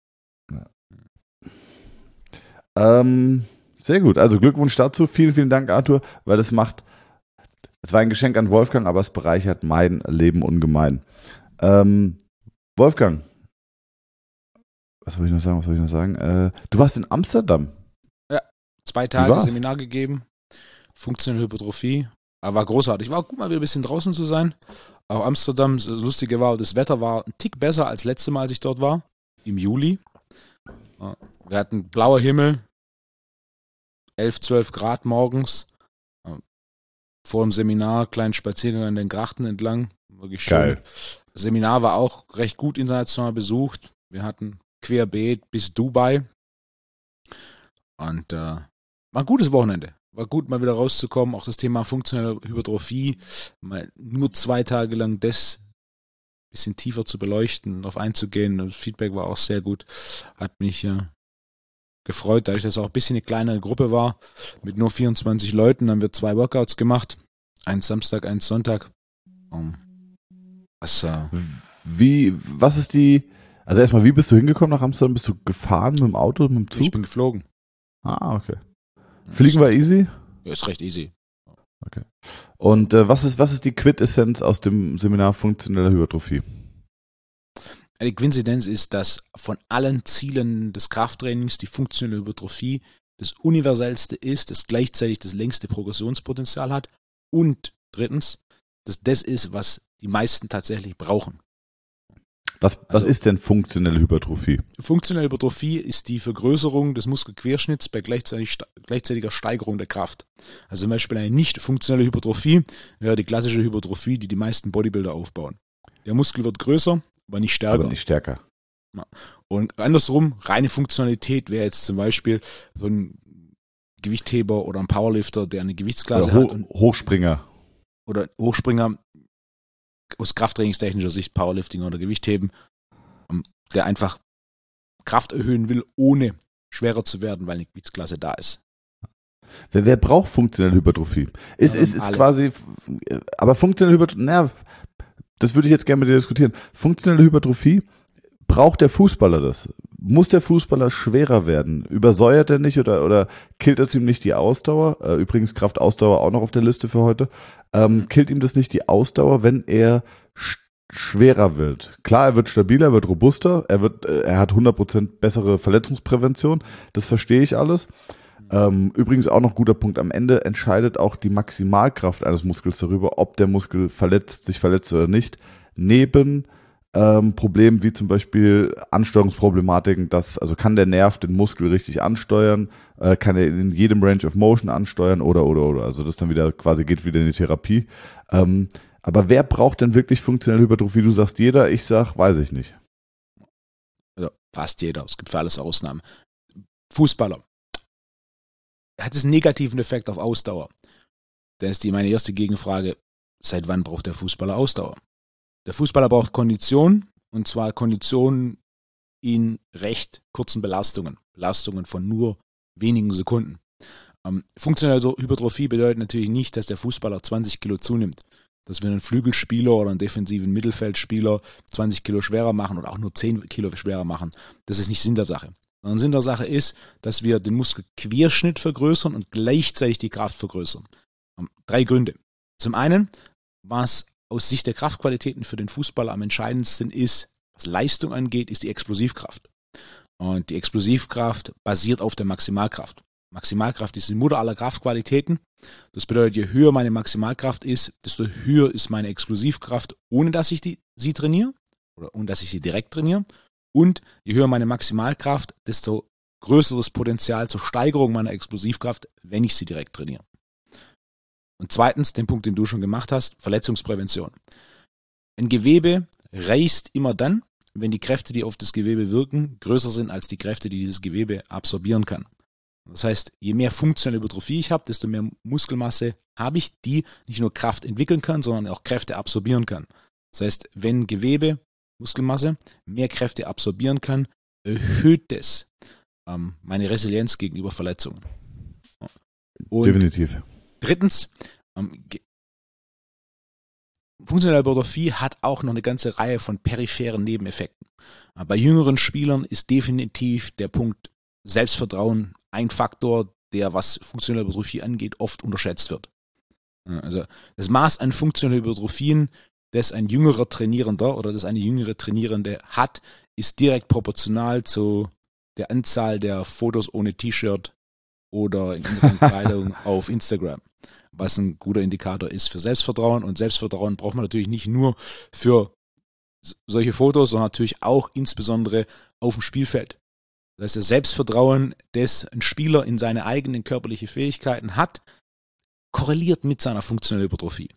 Ja. Sehr gut. Also Glückwunsch dazu. Vielen, vielen Dank, Arthur, weil es war ein Geschenk an Wolfgang, aber es bereichert mein Leben ungemein. Wolfgang, was wollte ich noch sagen? Du warst in Amsterdam. Ja, 2 Tage Seminar gegeben. Funktionelle Hypertrophie. Aber war großartig. War gut, mal wieder ein bisschen draußen zu sein. Auch Amsterdam, das Lustige war, das Wetter war ein Tick besser als letzte Mal, als ich dort war. Im Juli. Wir hatten blauer Himmel. 11, 12 Grad morgens. Vor dem Seminar, kleinen Spaziergang an den Grachten entlang. Wirklich schön. Geil. Das Seminar war auch recht gut international besucht. Wir hatten querbeet bis Dubai. Und war ein gutes Wochenende. War gut, mal wieder rauszukommen. Auch das Thema funktionelle Hypertrophie. Mal nur 2 Tage lang das ein bisschen tiefer zu beleuchten, darauf einzugehen. Das Feedback war auch sehr gut. Hat mich gefreut, dadurch, dass es auch ein bisschen eine kleinere Gruppe war. Mit nur 24 Leuten haben wir 2 Workouts gemacht. Einen Samstag, einen Sonntag. Was ist also erstmal, wie bist du hingekommen nach Amsterdam? Bist du gefahren mit dem Auto, mit dem Zug? Ich bin geflogen. Ah, okay. Fliegen war easy? Ja, ist recht easy. Okay. Und was ist die Quintessenz aus dem Seminar funktioneller Hypertrophie? Die Quintessenz ist, dass von allen Zielen des Krafttrainings die funktionelle Hypertrophie das universellste ist, das gleichzeitig das längste Progressionspotenzial hat und drittens, dass das ist, was die meisten tatsächlich brauchen. Was ist denn funktionelle Hypertrophie? Funktionelle Hypertrophie ist die Vergrößerung des Muskelquerschnitts bei gleichzeitiger Steigerung der Kraft. Also zum Beispiel eine nicht funktionelle Hypertrophie wäre die klassische Hypertrophie, die die meisten Bodybuilder aufbauen. Der Muskel wird größer, aber nicht stärker. Ja. Und andersrum, reine Funktionalität wäre jetzt zum Beispiel so ein Gewichtheber oder ein Powerlifter, der eine Gewichtsklasse hat. Hochspringer. Oder Hochspringer aus krafttrainingstechnischer Sicht, Powerlifting oder Gewichtheben, der einfach Kraft erhöhen will, ohne schwerer zu werden, weil eine Gewichtsklasse da ist. Wer braucht funktionelle Hypertrophie? Ist quasi, aber funktionelle Hypertrophie, das würde ich jetzt gerne mit dir diskutieren. Funktionelle Hypertrophie, braucht der Fußballer das? Muss der Fußballer schwerer werden? Übersäuert er nicht oder killt es ihm nicht die Ausdauer? Übrigens Kraft-Ausdauer auch noch auf der Liste für heute. Killt ihm das nicht die Ausdauer, wenn er schwerer wird? Klar, er wird stabiler, er wird robuster, er hat 100% bessere Verletzungsprävention. Das verstehe ich alles. Übrigens auch noch guter Punkt. Am Ende entscheidet auch die Maximalkraft eines Muskels darüber, ob der Muskel sich verletzt oder nicht. Neben Problemen wie zum Beispiel Ansteuerungsproblematiken, also kann der Nerv den Muskel richtig ansteuern, kann er in jedem Range of Motion ansteuern oder. Also das dann wieder quasi geht wieder in die Therapie. Aber wer braucht denn wirklich funktionelle Hypertrophie? Du sagst jeder, ich sag, weiß ich nicht. Also fast jeder, es gibt für alles Ausnahmen. Fußballer. Hat es einen negativen Effekt auf Ausdauer? Dann ist meine erste Gegenfrage, seit wann braucht der Fußballer Ausdauer? Der Fußballer braucht Kondition, und zwar Kondition in recht kurzen Belastungen. Belastungen von nur wenigen Sekunden. Funktionelle Hypertrophie bedeutet natürlich nicht, dass der Fußballer 20 Kilo zunimmt. Dass wir einen Flügelspieler oder einen defensiven Mittelfeldspieler 20 Kilo schwerer machen oder auch nur 10 Kilo schwerer machen. Das ist nicht Sinn der Sache. Sondern Sinn der Sache ist, dass wir den Muskelquerschnitt vergrößern und gleichzeitig die Kraft vergrößern. 3 Gründe. Zum einen, was aus Sicht der Kraftqualitäten für den Fußballer am entscheidendsten ist, was Leistung angeht, ist die Explosivkraft. Und die Explosivkraft basiert auf der Maximalkraft. Maximalkraft ist die Mutter aller Kraftqualitäten. Das bedeutet, je höher meine Maximalkraft ist, desto höher ist meine Explosivkraft, ohne dass ich sie trainiere oder ohne dass ich sie direkt trainiere. Und je höher meine Maximalkraft, desto größer das Potenzial zur Steigerung meiner Explosivkraft, wenn ich sie direkt trainiere. Und zweitens, den Punkt, den du schon gemacht hast, Verletzungsprävention. Ein Gewebe reißt immer dann, wenn die Kräfte, die auf das Gewebe wirken, größer sind als die Kräfte, die dieses Gewebe absorbieren kann. Das heißt, je mehr funktionelle Hypertrophie ich habe, desto mehr Muskelmasse habe ich, die nicht nur Kraft entwickeln kann, sondern auch Kräfte absorbieren kann. Das heißt, wenn Gewebe, Muskelmasse, mehr Kräfte absorbieren kann, erhöht es meine Resilienz gegenüber Verletzungen. Und definitiv. Drittens, funktionelle Hypertrophie hat auch noch eine ganze Reihe von peripheren Nebeneffekten. Bei jüngeren Spielern ist definitiv der Punkt Selbstvertrauen ein Faktor, der, was funktionelle Hypertrophie angeht, oft unterschätzt wird. Also das Maß an funktionellen Hypertrophien, das ein jüngerer Trainierender oder das eine jüngere Trainierende hat, ist direkt proportional zu der Anzahl der Fotos ohne T-Shirt oder in anderen Kleidung auf Instagram, was ein guter Indikator ist für Selbstvertrauen. Und Selbstvertrauen braucht man natürlich nicht nur für solche Fotos, sondern natürlich auch insbesondere auf dem Spielfeld. Das heißt, das Selbstvertrauen, das ein Spieler in seine eigenen körperlichen Fähigkeiten hat, korreliert mit seiner funktionellen Hypertrophie.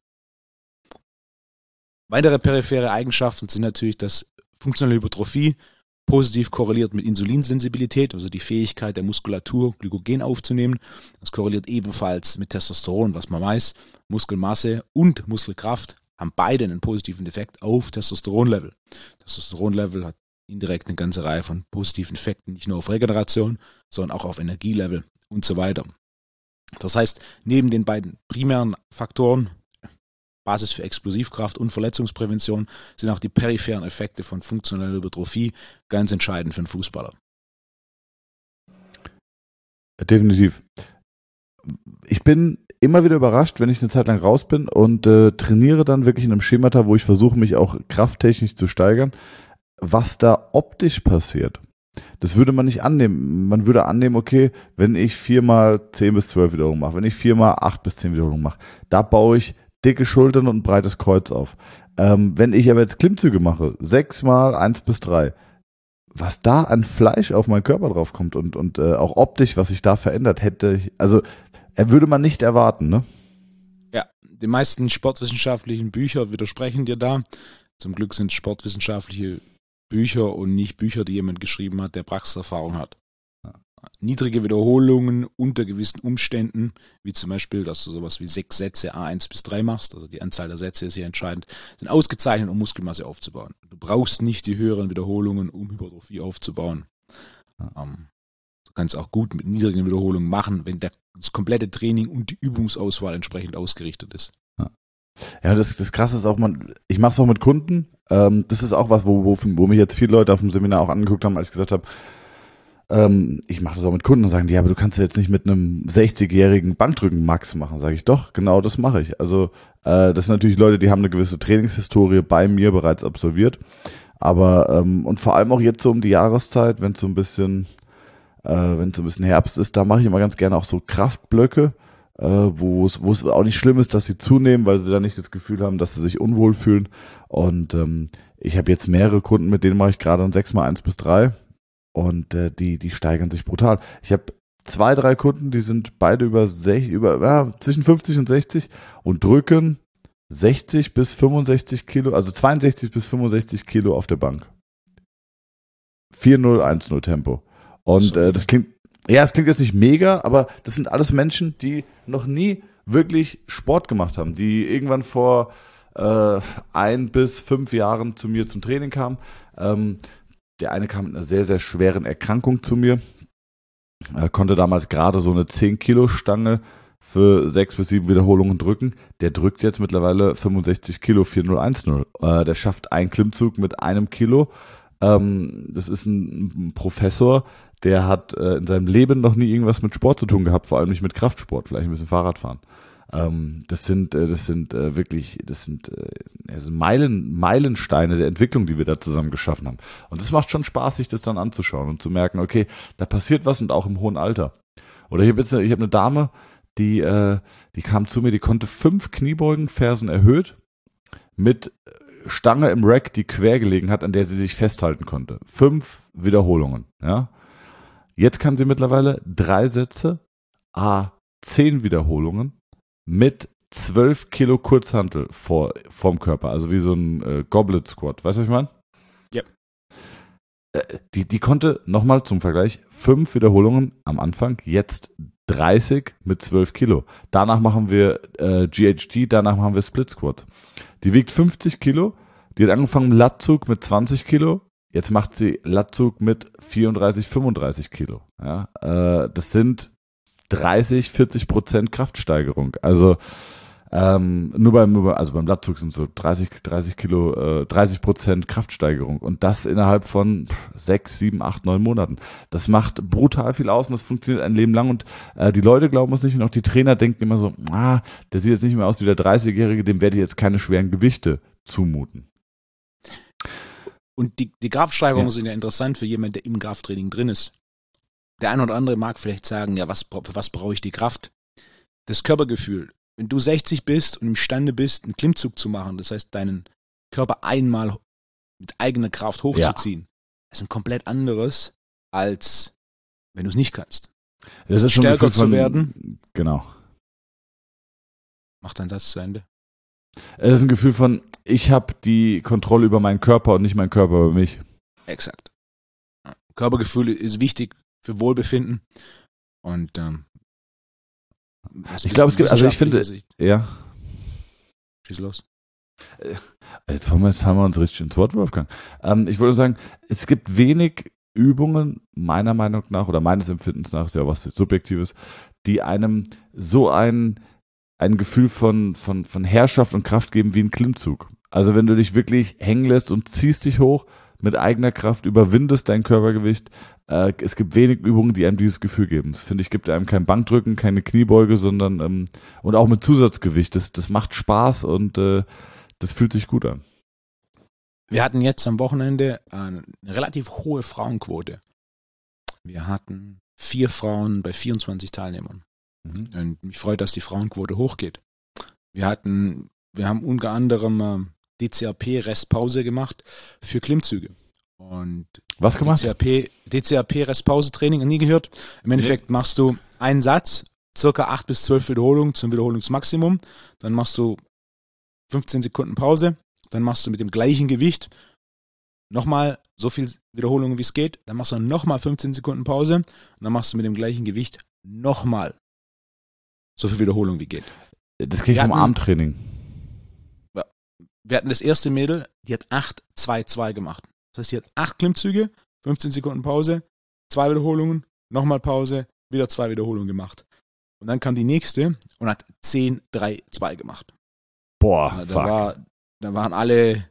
Weitere periphere Eigenschaften sind natürlich, dass funktionelle Hypertrophie positiv korreliert mit Insulinsensibilität, also die Fähigkeit der Muskulatur, Glykogen aufzunehmen. Das korreliert ebenfalls mit Testosteron, was man weiß. Muskelmasse und Muskelkraft haben beide einen positiven Effekt auf Testosteronlevel. Testosteronlevel hat indirekt eine ganze Reihe von positiven Effekten, nicht nur auf Regeneration, sondern auch auf Energielevel und so weiter. Das heißt, neben den beiden primären Faktoren, Basis für Explosivkraft und Verletzungsprävention, sind auch die peripheren Effekte von funktioneller Hypertrophie ganz entscheidend für einen Fußballer. Definitiv. Ich bin immer wieder überrascht, wenn ich eine Zeit lang raus bin und trainiere dann wirklich in einem Schemata, wo ich versuche, mich auch krafttechnisch zu steigern, was da optisch passiert. Das würde man nicht annehmen. Man würde annehmen, okay, wenn ich 4x 10 bis 12 Wiederholungen mache, wenn ich 4x 8 bis 10 Wiederholungen mache, da baue ich dicke Schultern und ein breites Kreuz auf. Wenn ich aber jetzt Klimmzüge mache, 6x 1 bis 3, was da an Fleisch auf meinen Körper drauf kommt und auch optisch, was sich da verändert, würde man nicht erwarten, ne? Ja, die meisten sportwissenschaftlichen Bücher widersprechen dir da. Zum Glück sind sportwissenschaftliche Bücher und nicht Bücher, die jemand geschrieben hat, der Praxiserfahrung hat. Niedrige Wiederholungen unter gewissen Umständen, wie zum Beispiel, dass du sowas wie 6 Sätze A1 bis 3 machst, also die Anzahl der Sätze ist hier entscheidend, sind ausgezeichnet, um Muskelmasse aufzubauen. Du brauchst nicht die höheren Wiederholungen, um Hypertrophie aufzubauen. Du kannst auch gut mit niedrigen Wiederholungen machen, wenn das komplette Training und die Übungsauswahl entsprechend ausgerichtet ist. Ja, das Krasse ist auch, ich mache es auch mit Kunden. Das ist auch was, wo mich jetzt viele Leute auf dem Seminar auch angeguckt haben, als ich gesagt habe, ich mache das auch mit Kunden und sagen die, ja, aber du kannst ja jetzt nicht mit einem 60-jährigen Bankdrücken Max machen. Sage ich, doch, genau das mache ich. Also das sind natürlich Leute, die haben eine gewisse Trainingshistorie bei mir bereits absolviert. Aber und vor allem auch jetzt so um die Jahreszeit, wenn es so ein bisschen Herbst ist, da mache ich immer ganz gerne auch so Kraftblöcke, wo es auch nicht schlimm ist, dass sie zunehmen, weil sie dann nicht das Gefühl haben, dass sie sich unwohl fühlen. Und ich habe jetzt mehrere Kunden, mit denen mache ich gerade ein 6x1 bis 3 und die steigern sich brutal. Ich habe 2, 3 Kunden, die sind beide zwischen 50 und 60 und drücken 60 bis 65 Kilo, also 62 bis 65 Kilo auf der Bank. 4-0, 1-0 Tempo. Und das klingt es klingt jetzt nicht mega, aber das sind alles Menschen, die noch nie wirklich Sport gemacht haben, die irgendwann vor 1 bis 5 Jahren zu mir zum Training kamen. Der eine kam mit einer sehr, sehr schweren Erkrankung zu mir. Er konnte damals gerade so eine 10-Kilo-Stange für 6 bis 7 Wiederholungen drücken. Der drückt jetzt mittlerweile 65 Kilo, 4-0, 1-0. Der schafft einen Klimmzug mit 1 Kilo. Das ist ein Professor, der hat in seinem Leben noch nie irgendwas mit Sport zu tun gehabt, vor allem nicht mit Kraftsport, vielleicht ein bisschen Fahrradfahren. Das sind Meilensteine der Entwicklung, die wir da zusammen geschaffen haben. Und es macht schon Spaß, sich das dann anzuschauen und zu merken, okay, da passiert was und auch im hohen Alter. Oder ich habe eine Dame, die kam zu mir, die konnte 5 Kniebeugen, Fersen erhöht, mit Stange im Rack, die quer gelegen hat, an der sie sich festhalten konnte. 5 Wiederholungen, ja. Jetzt kann sie mittlerweile 3 Sätze, 10 Wiederholungen mit 12 Kilo Kurzhantel vorm Körper, also wie so ein Goblet Squat. Weißt du, was ich meine? Ja. Die konnte, nochmal zum Vergleich, 5 Wiederholungen am Anfang, jetzt 30 mit 12 Kilo. Danach machen wir GHD, danach machen wir Split Squat. Die wiegt 50 Kilo, die hat angefangen mit Latzug mit 20 Kilo, jetzt macht sie Latzug mit 34, 35 Kilo. Ja, das sind 30-40% Kraftsteigerung. Also beim Latzug sind so 30 Kilo, 30% Kraftsteigerung. Und das innerhalb von 6, 7, 8, 9 Monaten. Das macht brutal viel aus und das funktioniert ein Leben lang. Und die Leute glauben es nicht und auch die Trainer denken immer so, der sieht jetzt nicht mehr aus wie der 30-Jährige, dem werde ich jetzt keine schweren Gewichte zumuten. Und die Kraftsteigerungen sind ja interessant für jemanden, der im Krafttraining drin ist. Der eine oder andere mag vielleicht sagen, ja, für was brauche ich die Kraft? Das Körpergefühl. Wenn du 60 bist und imstande bist, einen Klimmzug zu machen, das heißt, deinen Körper einmal mit eigener Kraft hochzuziehen, ist ein komplett anderes, als wenn du es nicht kannst. Das ist stärker zu werden. Genau. Mach deinen Satz zu Ende. Es ist ein Gefühl von, ich habe die Kontrolle über meinen Körper und nicht mein Körper über mich. Exakt. Körpergefühl ist wichtig für Wohlbefinden und ich glaube, es gibt, also ich finde, ja. Schieß los. Jetzt fahren wir uns richtig ins Wort, Wolfgang. Ich würde sagen, es gibt wenig Übungen, meiner Meinung nach, oder meines Empfindens nach, ist ja was Subjektives, die einem so ein Gefühl von Herrschaft und Kraft geben wie ein Klimmzug. Also wenn du dich wirklich hängen lässt und ziehst dich hoch mit eigener Kraft, überwindest dein Körpergewicht. Es gibt wenig Übungen, die einem dieses Gefühl geben. Das finde ich, gibt einem kein Bankdrücken, keine Kniebeuge, sondern und auch mit Zusatzgewicht. Das macht Spaß und das fühlt sich gut an. Wir hatten jetzt am Wochenende eine relativ hohe Frauenquote. Wir hatten 4 Frauen bei 24 Teilnehmern. Und mich freut, dass die Frauenquote hochgeht. Wir haben unter anderem DCAP-Restpause gemacht für Klimmzüge. Und was gemacht? DCAP-Restpause-Training, nie gehört. Im Endeffekt machst du einen Satz, circa 8 bis 12 Wiederholungen zum Wiederholungsmaximum. Dann machst du 15 Sekunden Pause. Dann machst du mit dem gleichen Gewicht nochmal so viel Wiederholungen, wie es geht. Dann machst du nochmal 15 Sekunden Pause. Und dann machst du mit dem gleichen Gewicht nochmal so viel Wiederholung wie geht. Das kriege ich vom Armtraining. Wir hatten das erste Mädel, die hat 8-2-2 gemacht. Das heißt, die hat 8 Klimmzüge, 15 Sekunden Pause, 2 Wiederholungen, nochmal Pause, wieder 2 Wiederholungen gemacht. Und dann kam die nächste und hat 10-3-2 gemacht. Boah, da waren alle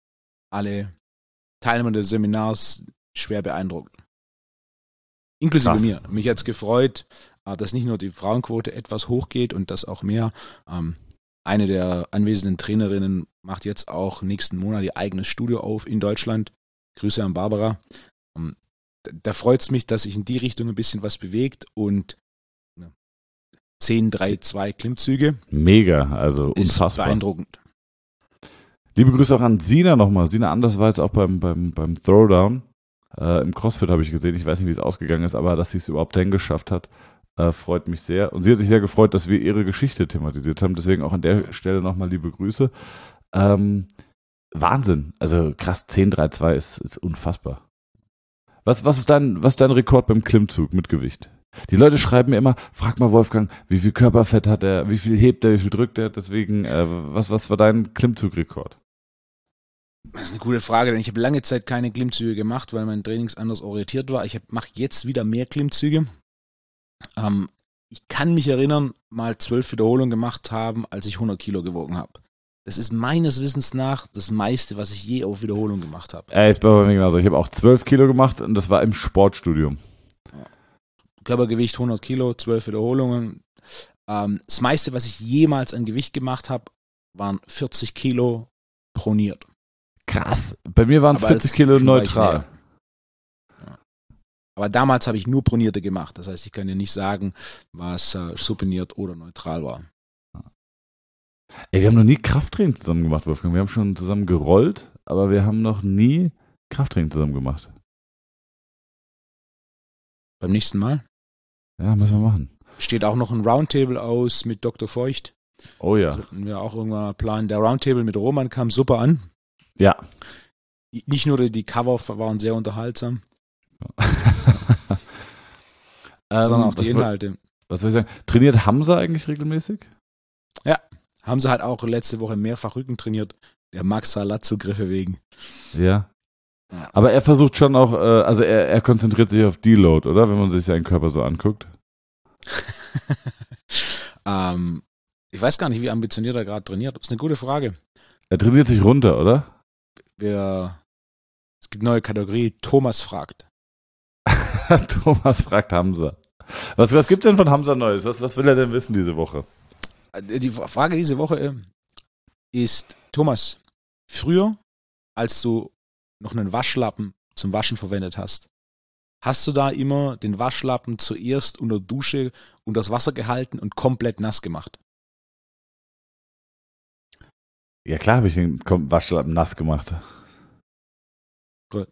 Teilnehmer des Seminars schwer beeindruckt. Inklusive mir. Mich hat es gefreut, dass nicht nur die Frauenquote etwas hochgeht und dass auch mehr. Eine der anwesenden Trainerinnen macht jetzt auch nächsten Monat ihr eigenes Studio auf in Deutschland. Grüße an Barbara. Da freut es mich, dass sich in die Richtung ein bisschen was bewegt und 10-3-2 Klimmzüge. Mega, also Ist unfassbar. beeindruckend. Liebe Grüße auch an Sina nochmal. Sina Anders war jetzt auch beim Throwdown. Im CrossFit habe ich gesehen. Ich weiß nicht, wie es ausgegangen ist, aber dass sie es überhaupt dahin geschafft hat, freut mich sehr. Und sie hat sich sehr gefreut, dass wir ihre Geschichte thematisiert haben. Deswegen auch an der Stelle nochmal liebe Grüße. Wahnsinn. Also krass, 10-3-2 ist unfassbar. Was ist dein Rekord beim Klimmzug mit Gewicht? Die Leute schreiben mir immer, frag mal Wolfgang, wie viel Körperfett hat er, wie viel hebt er, wie viel drückt er. Deswegen, was war dein Klimmzugrekord? Das ist eine gute Frage, denn ich habe lange Zeit keine Klimmzüge gemacht, weil mein Trainings anders orientiert war. Ich mache jetzt wieder mehr Klimmzüge. Ich kann mich erinnern, mal 12 Wiederholungen gemacht haben, als ich 100 Kilo gewogen habe. Das ist meines Wissens nach das meiste, was ich je auf Wiederholung gemacht habe. Ist bei mir genauso. Ich habe auch 12 Kilo gemacht und das war im Sportstudium. Körpergewicht 100 Kilo, 12 Wiederholungen. Das meiste, was ich jemals an Gewicht gemacht habe, waren 40 Kilo proniert. Krass. Bei mir waren es 40 Kilo neutral. Ja. Aber damals habe ich nur Pronierte gemacht. Das heißt, ich kann dir nicht sagen, was supiniert oder neutral war. Ey, wir haben noch nie Krafttraining zusammen gemacht, Wolfgang. Wir haben schon zusammen gerollt, aber wir haben noch nie Krafttraining zusammen gemacht. Beim nächsten Mal? Ja, müssen wir machen. Steht auch noch ein Roundtable aus mit Dr. Feucht. Oh ja. Sollten wir auch irgendwann mal planen. Der Roundtable mit Roman kam super an. Ja. Nicht nur die Cover waren sehr unterhaltsam, sondern auch die Inhalte. Was soll ich sagen? Trainiert Hamza eigentlich regelmäßig? Ja, Hamza hat auch letzte Woche mehrfach Rücken trainiert. Der Max Salat-Zugriffe wegen. Ja. Aber er versucht schon auch, also er konzentriert sich auf Deload, oder? Wenn man sich seinen Körper so anguckt. Ich weiß gar nicht, wie ambitioniert er gerade trainiert. Das ist eine gute Frage. Er trainiert sich runter, oder? Es gibt eine neue Kategorie, Thomas fragt. Thomas fragt Hamza. Was gibt es denn von Hamza Neues? Was will er denn wissen diese Woche? Die Frage diese Woche ist, Thomas, früher, als du noch einen Waschlappen zum Waschen verwendet hast du da immer den Waschlappen zuerst unter Dusche unter das Wasser gehalten und komplett nass gemacht? Ja klar habe ich den Waschlappen nass gemacht. Gut.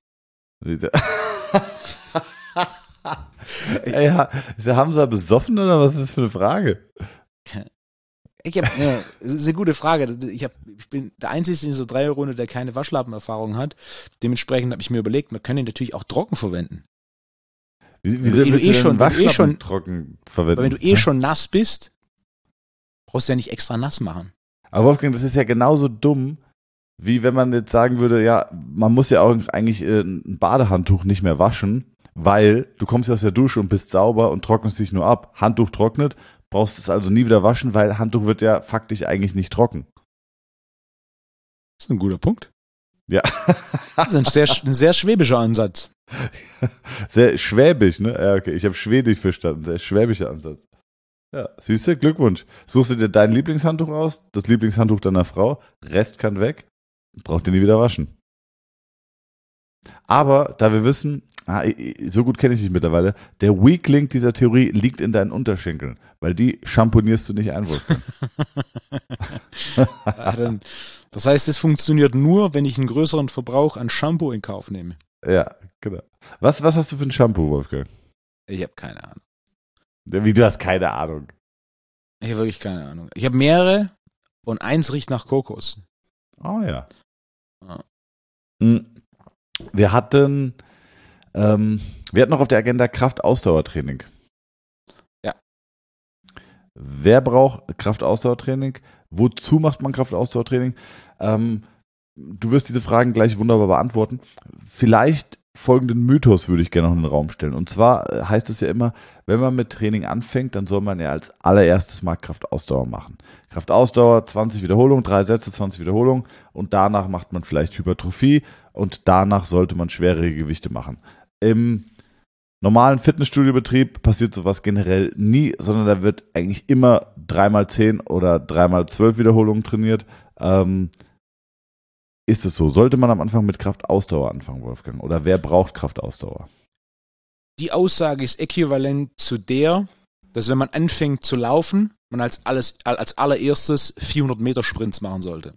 Ey, ist der Hamza besoffen oder was ist das für eine Frage? Das ist eine gute Frage. Ich bin der Einzige in dieser Dreierrunde, der keine Waschlappenerfahrung hat. Dementsprechend habe ich mir überlegt, man kann ihn natürlich auch trocken verwenden. Wie willst du den Waschlappen trocken verwenden? Weil wenn du schon nass bist, brauchst du ja nicht extra nass machen. Aber Wolfgang, das ist ja genauso dumm, wie wenn man jetzt sagen würde, ja, man muss ja auch eigentlich ein Badehandtuch nicht mehr waschen, weil du kommst ja aus der Dusche und bist sauber und trocknest dich nur ab. Handtuch trocknet, brauchst es also nie wieder waschen, weil Handtuch wird ja faktisch eigentlich nicht trocken. Das ist ein guter Punkt. Ja. Das ist ein sehr schwäbischer Ansatz. Sehr schwäbisch, ne? Ja, okay, ich habe Schwedisch verstanden. Sehr schwäbischer Ansatz. Ja, siehst du, Glückwunsch. Suchst du dir dein Lieblingshandtuch aus, das Lieblingshandtuch deiner Frau, Rest kann weg, braucht ihr nie wieder waschen. Aber da wir wissen, so gut kenne ich dich mittlerweile, der Weak Link dieser Theorie liegt in deinen Unterschenkeln, weil die champonierst du nicht ein, Wolfgang. Das heißt, es funktioniert nur, wenn ich einen größeren Verbrauch an Shampoo in Kauf nehme. Ja, genau. Was hast du für ein Shampoo, Wolfgang? Ich habe keine Ahnung. Wie, du hast keine Ahnung? Ich habe wirklich keine Ahnung. Ich habe mehrere und eins riecht nach Kokos. Oh ja. Wir hatten noch auf der Agenda Kraft-Ausdauertraining. Ja. Wer braucht Kraft-Ausdauertraining? Wozu macht man Kraft-Ausdauertraining? Du wirst diese Fragen gleich wunderbar beantworten. Vielleicht folgenden Mythos würde ich gerne noch in den Raum stellen. Und zwar heißt es ja immer, wenn man mit Training anfängt, dann soll man ja als allererstes mal Kraftausdauer machen. Kraftausdauer, 20 Wiederholungen, 3 Sätze, 20 Wiederholungen und danach macht man vielleicht Hypertrophie und danach sollte man schwerere Gewichte machen. Im normalen Fitnessstudiobetrieb passiert sowas generell nie, sondern da wird eigentlich immer 3x10 oder 3x12 Wiederholungen trainiert. Ist es so? Sollte man am Anfang mit Kraftausdauer anfangen, Wolfgang? Oder wer braucht Kraftausdauer? Die Aussage ist äquivalent zu der, dass wenn man anfängt zu laufen, man als allererstes 400 Meter Sprints machen sollte.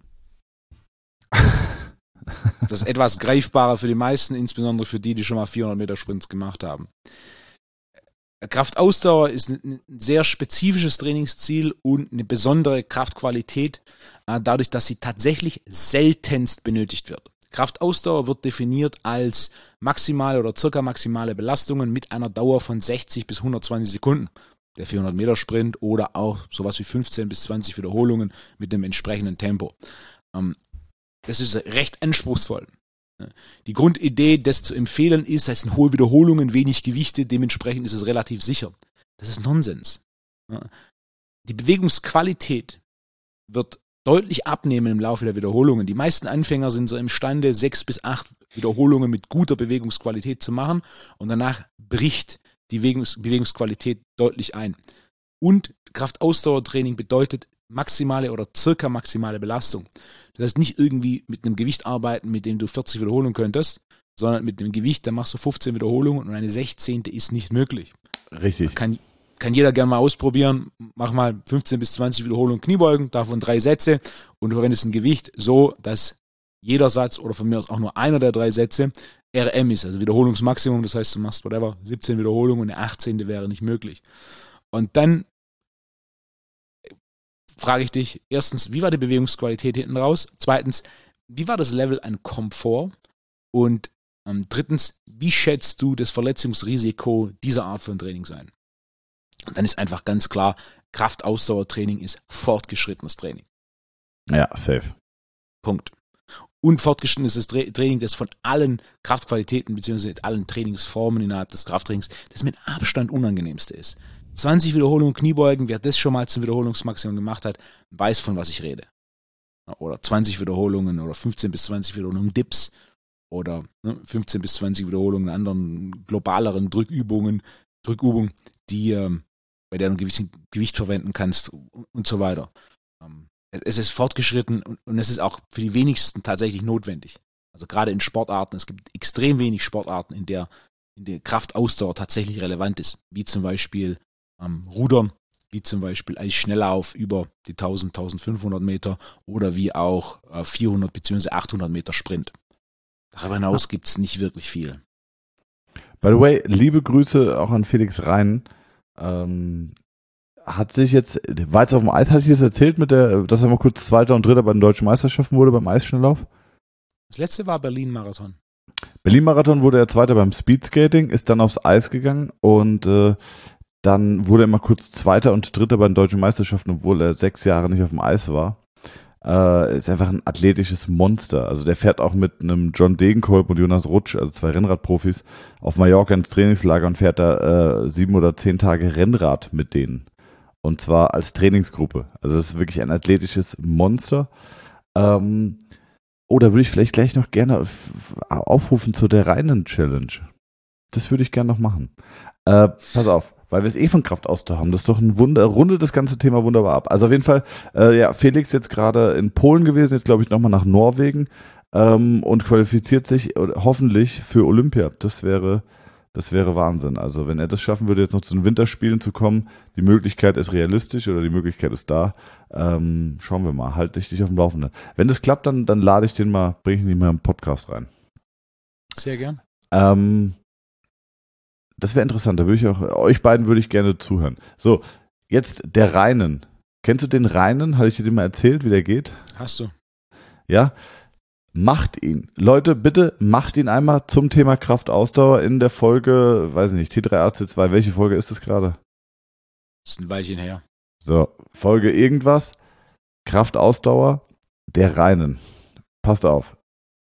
Das ist etwas greifbarer für die meisten, insbesondere für die schon mal 400 Meter Sprints gemacht haben. Kraftausdauer ist ein sehr spezifisches Trainingsziel und eine besondere Kraftqualität, dadurch, dass sie tatsächlich seltenst benötigt wird. Kraftausdauer wird definiert als maximale oder circa maximale Belastungen mit einer Dauer von 60 bis 120 Sekunden. Der 400-Meter-Sprint oder auch sowas wie 15 bis 20 Wiederholungen mit dem entsprechenden Tempo. Das ist recht anspruchsvoll. Die Grundidee, das zu empfehlen, ist, es sind hohe Wiederholungen, wenig Gewichte, dementsprechend ist es relativ sicher. Das ist Nonsens. Die Bewegungsqualität wird deutlich abnehmen im Laufe der Wiederholungen. Die meisten Anfänger sind so imstande, 6 bis 8 Wiederholungen mit guter Bewegungsqualität zu machen und danach bricht die Bewegungsqualität deutlich ein. Und Kraftausdauertraining bedeutet maximale oder circa maximale Belastung. Das heißt nicht irgendwie mit einem Gewicht arbeiten, mit dem du 40 Wiederholungen könntest, sondern mit einem Gewicht, da machst du 15 Wiederholungen und eine 16. ist nicht möglich. Richtig. Kann jeder gerne mal ausprobieren. Mach mal 15 bis 20 Wiederholungen Kniebeugen, davon 3 Sätze und du verwendest ein Gewicht so, dass jeder Satz oder von mir aus auch nur einer der 3 Sätze RM ist, also Wiederholungsmaximum. Das heißt, du machst 17 Wiederholungen und eine 18. wäre nicht möglich. Und dann frage ich dich, erstens, wie war die Bewegungsqualität hinten raus? Zweitens, wie war das Level an Komfort? Und drittens, wie schätzt du das Verletzungsrisiko dieser Art von Training ein? Und dann ist einfach ganz klar, Kraftausdauertraining ist fortgeschrittenes Training. Ja, safe. Punkt. Und fortgeschrittenes ist das Training, das von allen Kraftqualitäten bzw. allen Trainingsformen innerhalb des Krafttrainings das mit Abstand unangenehmste ist. 20 Wiederholungen Kniebeugen, wer das schon mal zum Wiederholungsmaximum gemacht hat, weiß, von was ich rede. Oder 20 Wiederholungen oder 15 bis 20 Wiederholungen Dips oder 15 bis 20 Wiederholungen anderen globaleren Drückübungen, die bei der du ein gewisses Gewicht verwenden kannst und so weiter. Es ist fortgeschritten und es ist auch für die wenigsten tatsächlich notwendig. Also gerade in Sportarten, es gibt extrem wenig Sportarten, in der Kraftausdauer tatsächlich relevant ist, wie zum Beispiel Rudern, wie zum Beispiel Eisschnelllauf über die 1000, 1500 Meter oder wie auch 400 bzw. 800 Meter Sprint. Darüber hinaus gibt es nicht wirklich viel. By the way, liebe Grüße auch an Felix Rhein. Hat sich jetzt, war jetzt auf dem Eis, hatte ich das erzählt, dass er mal kurz Zweiter und Dritter bei den Deutschen Meisterschaften wurde beim Eisschnelllauf? Das letzte war Berlin-Marathon. Berlin-Marathon wurde er Zweiter beim Speedskating, ist dann aufs Eis gegangen und dann wurde er mal kurz Zweiter und Dritter bei den Deutschen Meisterschaften, obwohl er 6 Jahre nicht auf dem Eis war. Ist einfach ein athletisches Monster. Also der fährt auch mit einem John Degenkolb und Jonas Rutsch, also 2 Rennradprofis, auf Mallorca ins Trainingslager und fährt da 7 oder 10 Tage Rennrad mit denen. Und zwar als Trainingsgruppe. Also das ist wirklich ein athletisches Monster. Da würde ich vielleicht gleich noch gerne aufrufen zu der reinen Challenge. Das würde ich gerne noch machen. Pass auf. Weil wir es von Kraftausdauer haben. Das ist doch ein Wunder, rundet das ganze Thema wunderbar ab. Also auf jeden Fall, Felix jetzt gerade in Polen gewesen, jetzt glaube ich nochmal nach Norwegen und qualifiziert sich hoffentlich für Olympia. Das wäre Wahnsinn. Also wenn er das schaffen würde, jetzt noch zu den Winterspielen zu kommen, die Möglichkeit ist realistisch oder die Möglichkeit ist da. Schauen wir mal, halte ich dich auf dem Laufenden. Wenn das klappt, dann lade ich bringe ich ihn mal im Podcast rein. Sehr gern. Das wäre interessant, da würde ich auch, euch beiden würde ich gerne zuhören. So, jetzt der Reinen. Kennst du den Reinen? Hatte ich dir mal erzählt, wie der geht? Hast du. Ja? Macht ihn. Leute, bitte macht ihn einmal zum Thema Kraftausdauer in der Folge, weiß ich nicht, T3AC2. Welche Folge ist es gerade? Das ist ein Weilchen her. So, Folge irgendwas. Kraftausdauer der Reinen. Passt auf.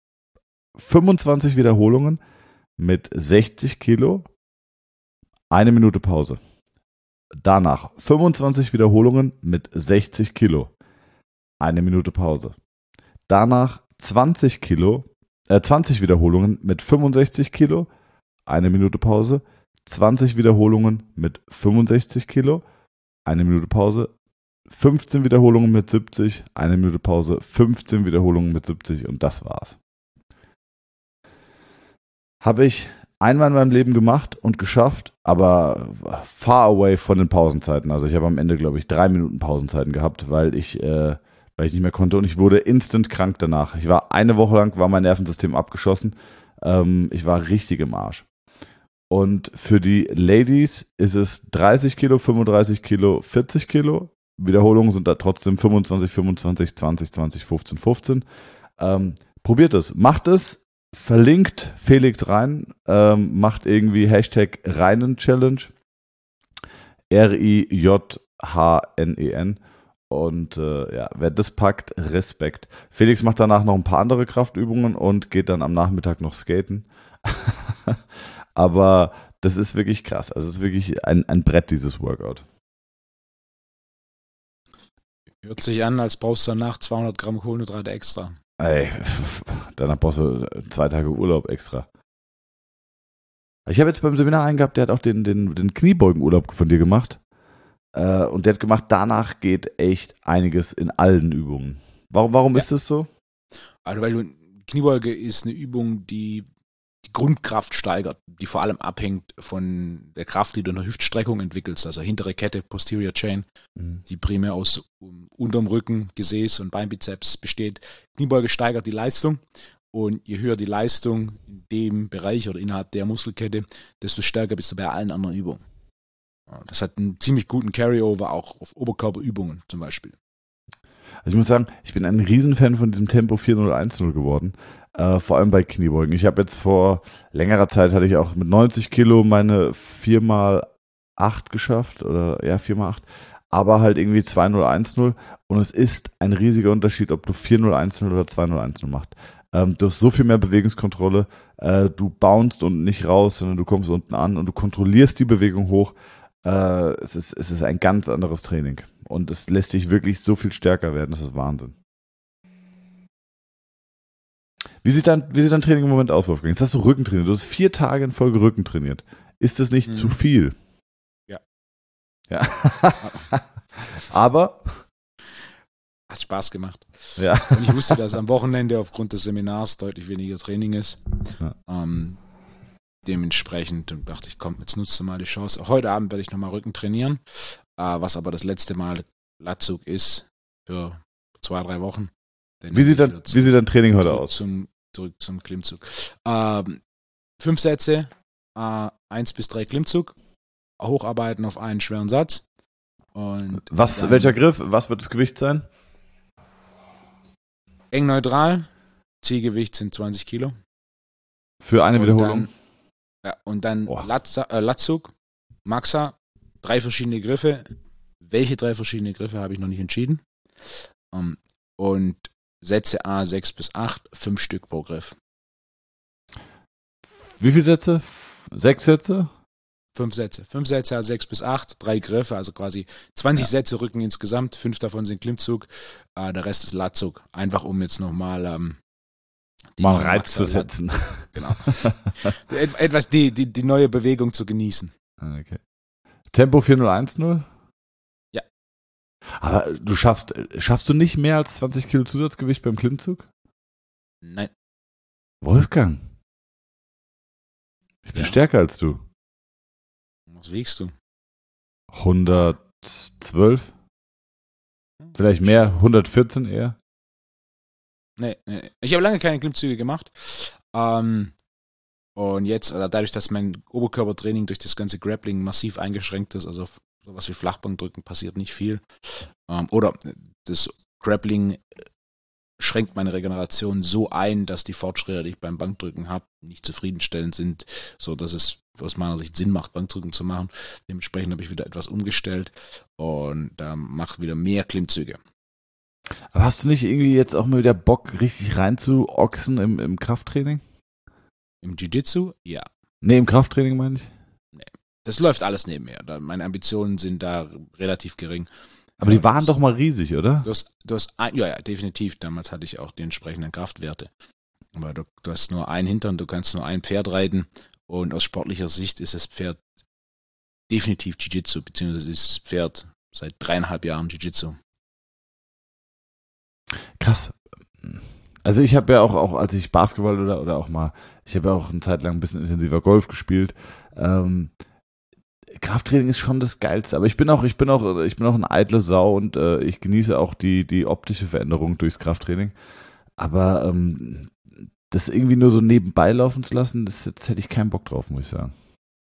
25 Wiederholungen mit 60 Kilo. 1 Minute Pause. Danach 25 Wiederholungen mit 60 Kilo. 1 Minute Pause. Danach 20 Wiederholungen mit 65 Kilo. 1 Minute Pause. 20 Wiederholungen mit 65 Kilo. 1 Minute Pause. 15 Wiederholungen mit 70. 1 Minute Pause. 15 Wiederholungen mit 70 und das war's. Habe ich einmal in meinem Leben gemacht und geschafft, aber far away von den Pausenzeiten. Also ich habe am Ende, glaube ich, 3 Minuten Pausenzeiten gehabt, weil ich nicht mehr konnte und ich wurde instant krank danach. Ich war eine Woche lang, war mein Nervensystem abgeschossen. Ich war richtig im Arsch. Und für die Ladies ist es 30 Kilo, 35 Kilo, 40 Kilo. Wiederholungen sind da trotzdem 25, 25, 20, 20, 15, 15. Probiert es, macht es, verlinkt Felix rein, macht irgendwie Hashtag Reinen-Challenge, RIJHNEN. Und wer das packt, Respekt. Felix macht danach noch ein paar andere Kraftübungen und geht dann am Nachmittag noch skaten. Aber das ist wirklich krass. Also es ist wirklich ein Brett, dieses Workout. Hört sich an, als brauchst du danach 200 Gramm Kohlenhydrate extra. Ey, danach brauchst du 2 Tage Urlaub extra. Ich habe jetzt beim Seminar einen gehabt, der hat auch den Kniebeugenurlaub von dir gemacht. Und der hat gemacht, danach geht echt einiges in allen Übungen. Warum ist das so? Also, weil Kniebeuge ist eine Übung, die die Grundkraft steigert, die vor allem abhängt von der Kraft, die du in der Hüftstreckung entwickelst, also hintere Kette, Posterior Chain, die primär aus unterm Rücken, Gesäß und Beinbizeps besteht. Kniebeuge steigert die Leistung und je höher die Leistung in dem Bereich oder innerhalb der Muskelkette, desto stärker bist du bei allen anderen Übungen. Das hat einen ziemlich guten Carryover auch auf Oberkörperübungen zum Beispiel. Also ich muss sagen, ich bin ein Riesenfan von diesem Tempo 4-0-1-0 geworden. Vor allem bei Kniebeugen. Ich habe jetzt vor längerer Zeit, hatte ich auch mit 90 Kilo meine 4x8 geschafft. Oder ja, 4x8. Aber halt irgendwie 2-0-1-0. Und es ist ein riesiger Unterschied, ob du 4-0-1-0 oder 2-0-1-0 machst. Du hast so viel mehr Bewegungskontrolle. Du bounst und nicht raus, sondern du kommst unten an und du kontrollierst die Bewegung hoch. Es ist ein ganz anderes Training. Und es lässt dich wirklich so viel stärker werden. Das ist Wahnsinn. Wie sieht dein Training im Moment aus, Wolfgang? Jetzt hast du Rücken trainiert. Du hast 4 Tage in Folge Rücken trainiert. Ist das nicht zu viel? Ja. Ja. Aber hat Spaß gemacht. Ja. Und ich wusste, dass am Wochenende aufgrund des Seminars deutlich weniger Training ist. Ja. Dementsprechend dachte ich, komm, jetzt nutzt du mal die Chance. Heute Abend werde ich nochmal Rücken trainieren, was aber das letzte Mal Latzug ist für 2-3 Wochen. Wie sieht dein Training heute aus? Zurück zum Klimmzug. 5 Sätze, 1 bis 3 Klimmzug, hocharbeiten auf einen schweren Satz. Und welcher Griff? Was wird das Gewicht sein? Eng neutral, Zielgewicht sind 20 Kilo. Für eine Wiederholung? Und dann Latzug, Maxa, 3 verschiedene Griffe. Welche 3 verschiedene Griffe habe ich noch nicht entschieden. Und Sätze A 6 bis 8, 5 Stück pro Griff. Wie viele Sätze? 6 Sätze? 5 Sätze. 5 Sätze A 6 bis 8, 3 Griffe, also quasi 20 Sätze Rücken insgesamt, 5 davon sind Klimmzug, der Rest ist Latzug. Einfach um jetzt nochmal mal Reiz zu setzen. Genau. Etwas die neue Bewegung zu genießen. Okay. Tempo 4-0-1-0? Ja. Aber schaffst du nicht mehr als 20 Kilo Zusatzgewicht beim Klimmzug? Nein. Wolfgang, ich bin stärker als du. Was wiegst du? 112? Vielleicht mehr, 114 eher? Nee. Ich habe lange keine Klimmzüge gemacht. Und jetzt, also dadurch, dass mein Oberkörpertraining durch das ganze Grappling massiv eingeschränkt ist, also sowas wie Flachbankdrücken passiert nicht viel. Oder das Grappling schränkt meine Regeneration so ein, dass die Fortschritte, die ich beim Bankdrücken habe, nicht zufriedenstellend sind, so dass es aus meiner Sicht Sinn macht, Bankdrücken zu machen. Dementsprechend habe ich wieder etwas umgestellt und mache wieder mehr Klimmzüge. Aber hast du nicht irgendwie jetzt auch mal wieder Bock, richtig reinzuochsen im Krafttraining? Im Jiu-Jitsu? Ja. Nee, im Krafttraining meine ich? Nee. Das läuft alles nebenher. Meine Ambitionen sind da relativ gering. Aber die waren doch mal riesig, oder? Ja, definitiv. Damals hatte ich auch die entsprechenden Kraftwerte. Aber du hast nur einen Hintern, du kannst nur ein Pferd reiten und aus sportlicher Sicht ist das Pferd definitiv Jiu-Jitsu, beziehungsweise ist das Pferd seit 3,5 Jahren Jiu-Jitsu. Krass. Also ich habe ja auch als ich Basketball oder auch mal, ich habe ja auch eine Zeit lang ein bisschen intensiver Golf gespielt. Krafttraining ist schon das Geilste, aber ich bin auch eine eitle Sau und ich genieße auch die optische Veränderung durchs Krafttraining. Aber das irgendwie nur so nebenbei laufen zu lassen, jetzt hätte ich keinen Bock drauf, muss ich sagen.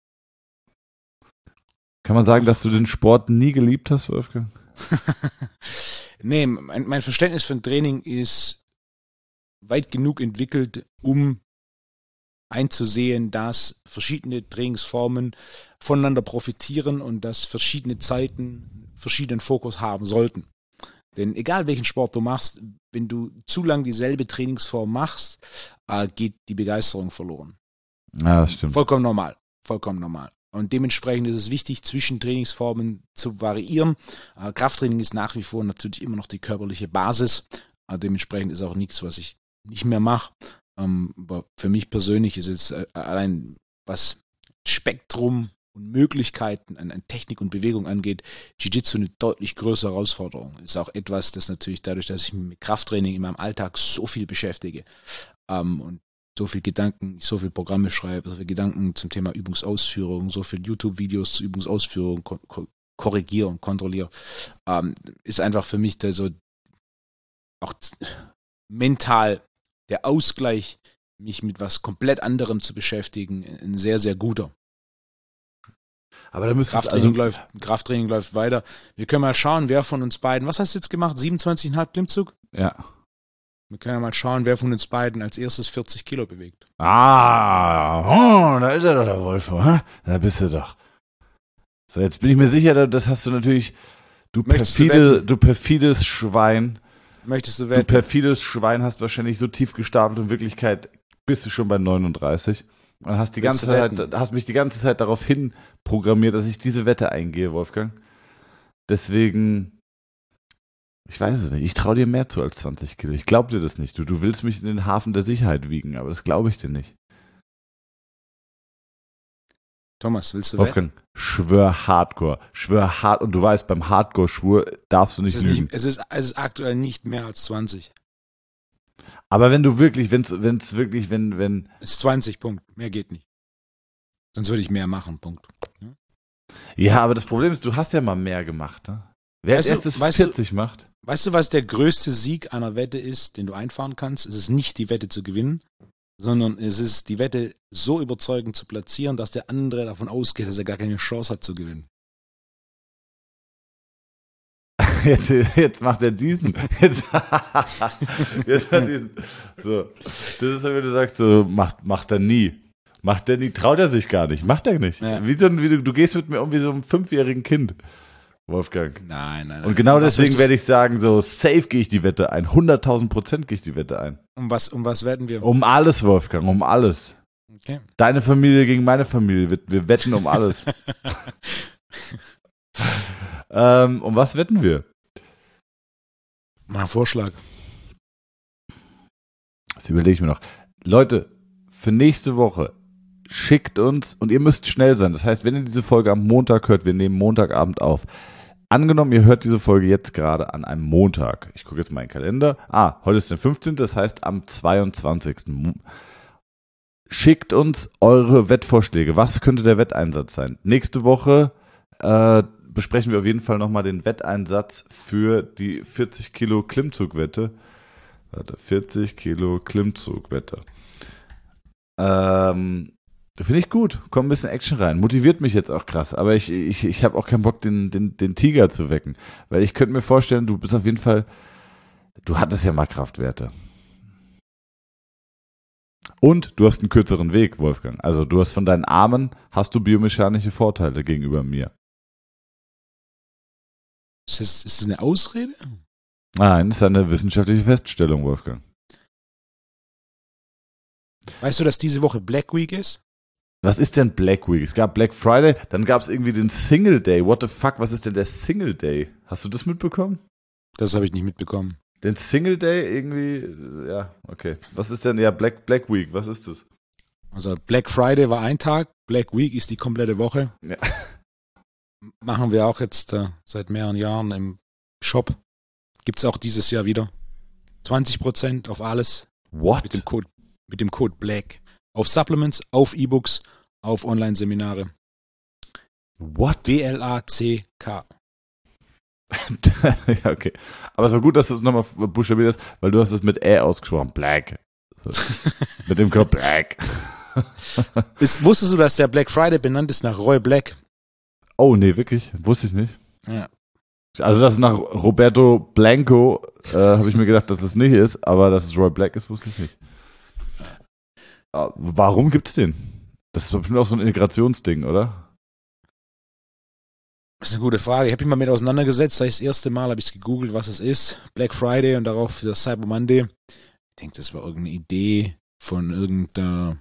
Kann man sagen, dass du den Sport nie geliebt hast, Wolfgang? Nee, mein Verständnis von Training ist weit genug entwickelt, um einzusehen, dass verschiedene Trainingsformen voneinander profitieren und dass verschiedene Zeiten verschiedenen Fokus haben sollten. Denn egal welchen Sport du machst, wenn du zu lang dieselbe Trainingsform machst, geht die Begeisterung verloren. Ja, das stimmt. Vollkommen normal. Vollkommen normal. Und dementsprechend ist es wichtig, zwischen Trainingsformen zu variieren. Krafttraining ist nach wie vor natürlich immer noch die körperliche Basis. Dementsprechend ist auch nichts, was ich nicht mehr mache. Aber für mich persönlich ist jetzt allein, was Spektrum und Möglichkeiten an Technik und Bewegung angeht, Jiu-Jitsu eine deutlich größere Herausforderung. Ist auch etwas, das natürlich dadurch, dass ich mich mit Krafttraining in meinem Alltag so viel beschäftige und so viel Gedanken, so viel Programme schreibe, so viel Gedanken zum Thema Übungsausführung, so viel YouTube-Videos zur Übungsausführung korrigiere und kontrolliere, ist einfach für mich da so auch mental der Ausgleich, mich mit was komplett anderem zu beschäftigen, ein sehr, sehr guter. Aber da müsste Krafttraining läuft weiter. Wir können mal schauen, wer von uns beiden, was hast du jetzt gemacht? 27,5 Klimmzug? Ja. Wir können ja mal schauen, wer von uns beiden als erstes 40 Kilo bewegt. Da ist er doch, der Wolf. Da bist du doch. So, jetzt bin ich mir sicher, das hast du natürlich, du perfides Schwein. Möchtest du wetten? Du perfides Schwein hast wahrscheinlich so tief gestapelt. In Wirklichkeit bist du schon bei 39. Und hast mich die ganze Zeit darauf hin programmiert, dass ich diese Wette eingehe, Wolfgang. Deswegen, ich weiß es nicht, ich traue dir mehr zu als 20 Kilo. Ich glaube dir das nicht. Du willst mich in den Hafen der Sicherheit wiegen, aber das glaube ich dir nicht. Thomas, willst du Wolfgang, wetten? Schwör Hardcore. Und du weißt, beim Hardcore-Schwur darfst du nicht lügen. Es ist aktuell nicht mehr als 20. Aber wenn du wirklich, wenn Es ist 20, Punkt. Mehr geht nicht. Sonst würde ich mehr machen, Punkt. Ja, aber das Problem ist, du hast ja mal mehr gemacht. Ne? Wer als erstes 40 macht. Weißt du, was der größte Sieg einer Wette ist, den du einfahren kannst? Es ist nicht die Wette zu gewinnen, sondern es ist die Wette so überzeugend zu platzieren, dass der andere davon ausgeht, dass er gar keine Chance hat zu gewinnen. Jetzt macht er diesen. Jetzt hat er diesen. So. Das ist, wenn du sagst, so, macht er nie. Macht er nie, traut er sich gar nicht. Macht er nicht. Ja. Du gehst mit mir um wie so ein 5-jährigen Kind, Wolfgang. Nein. Und genau deswegen werde ich sagen, so safe gehe ich die Wette ein. 100.000% gehe ich die Wette ein. Um was wetten wir? Um alles, Wolfgang, um alles. Okay. Deine Familie gegen meine Familie. Wir wetten um alles. Um was wetten wir? Mal Vorschlag. Das überlege ich mir noch. Leute, für nächste Woche schickt uns, und ihr müsst schnell sein. Das heißt, wenn ihr diese Folge am Montag hört, wir nehmen Montagabend auf. Angenommen, ihr hört diese Folge jetzt gerade an einem Montag. Ich gucke jetzt mal in den Kalender. Heute ist der 15., das heißt am 22. Schickt uns eure Wettvorschläge. Was könnte der Wetteinsatz sein? Nächste Woche besprechen wir auf jeden Fall nochmal den Wetteinsatz für die 40 Kilo Klimmzugwette. 40 Kilo Klimmzugwette. Finde ich gut. Kommt ein bisschen Action rein. Motiviert mich jetzt auch krass. Aber ich habe auch keinen Bock, den Tiger zu wecken. Weil ich könnte mir vorstellen, du bist auf jeden Fall, du hattest ja mal Kraftwerte. Und du hast einen kürzeren Weg, Wolfgang. Also du hast von deinen Armen, hast du biomechanische Vorteile gegenüber mir. Ist das eine Ausrede? Nein, das ist eine wissenschaftliche Feststellung, Wolfgang. Weißt du, dass diese Woche Black Week ist? Was ist denn Black Week? Es gab Black Friday, dann gab es irgendwie den Single Day. What the fuck, was ist denn der Single Day? Hast du das mitbekommen? Das habe ich nicht mitbekommen. Den Single Day irgendwie, ja, okay. Was ist denn, ja, Black Week, was ist das? Also Black Friday war ein Tag, Black Week ist die komplette Woche. Ja. Machen wir auch jetzt seit mehreren Jahren im Shop. Gibt es auch dieses Jahr wieder. 20% auf alles What? mit dem Code BLACK. Auf Supplements, auf E-Books, auf Online-Seminare. What? BLACK. Ja, okay. Aber es war gut, dass du es nochmal buchstabiert hast, weil du hast es mit Ä ausgesprochen. Black. So. Mit dem Code Black. Wusstest du, dass der Black Friday benannt ist nach Roy Black? Oh, nee, wirklich? Wusste ich nicht. Ja. Also, dass es nach Roberto Blanco, habe ich mir gedacht, dass es nicht ist, aber dass es Roy Black ist, wusste ich nicht. Warum gibt's den? Das ist bestimmt auch so ein Integrationsding, oder? Das ist eine gute Frage. Ich habe mich mal mit auseinandergesetzt. Das erste Mal habe ich gegoogelt, was es ist. Black Friday und darauf der Cyber Monday. Ich denke, das war irgendeine Idee von irgendeinem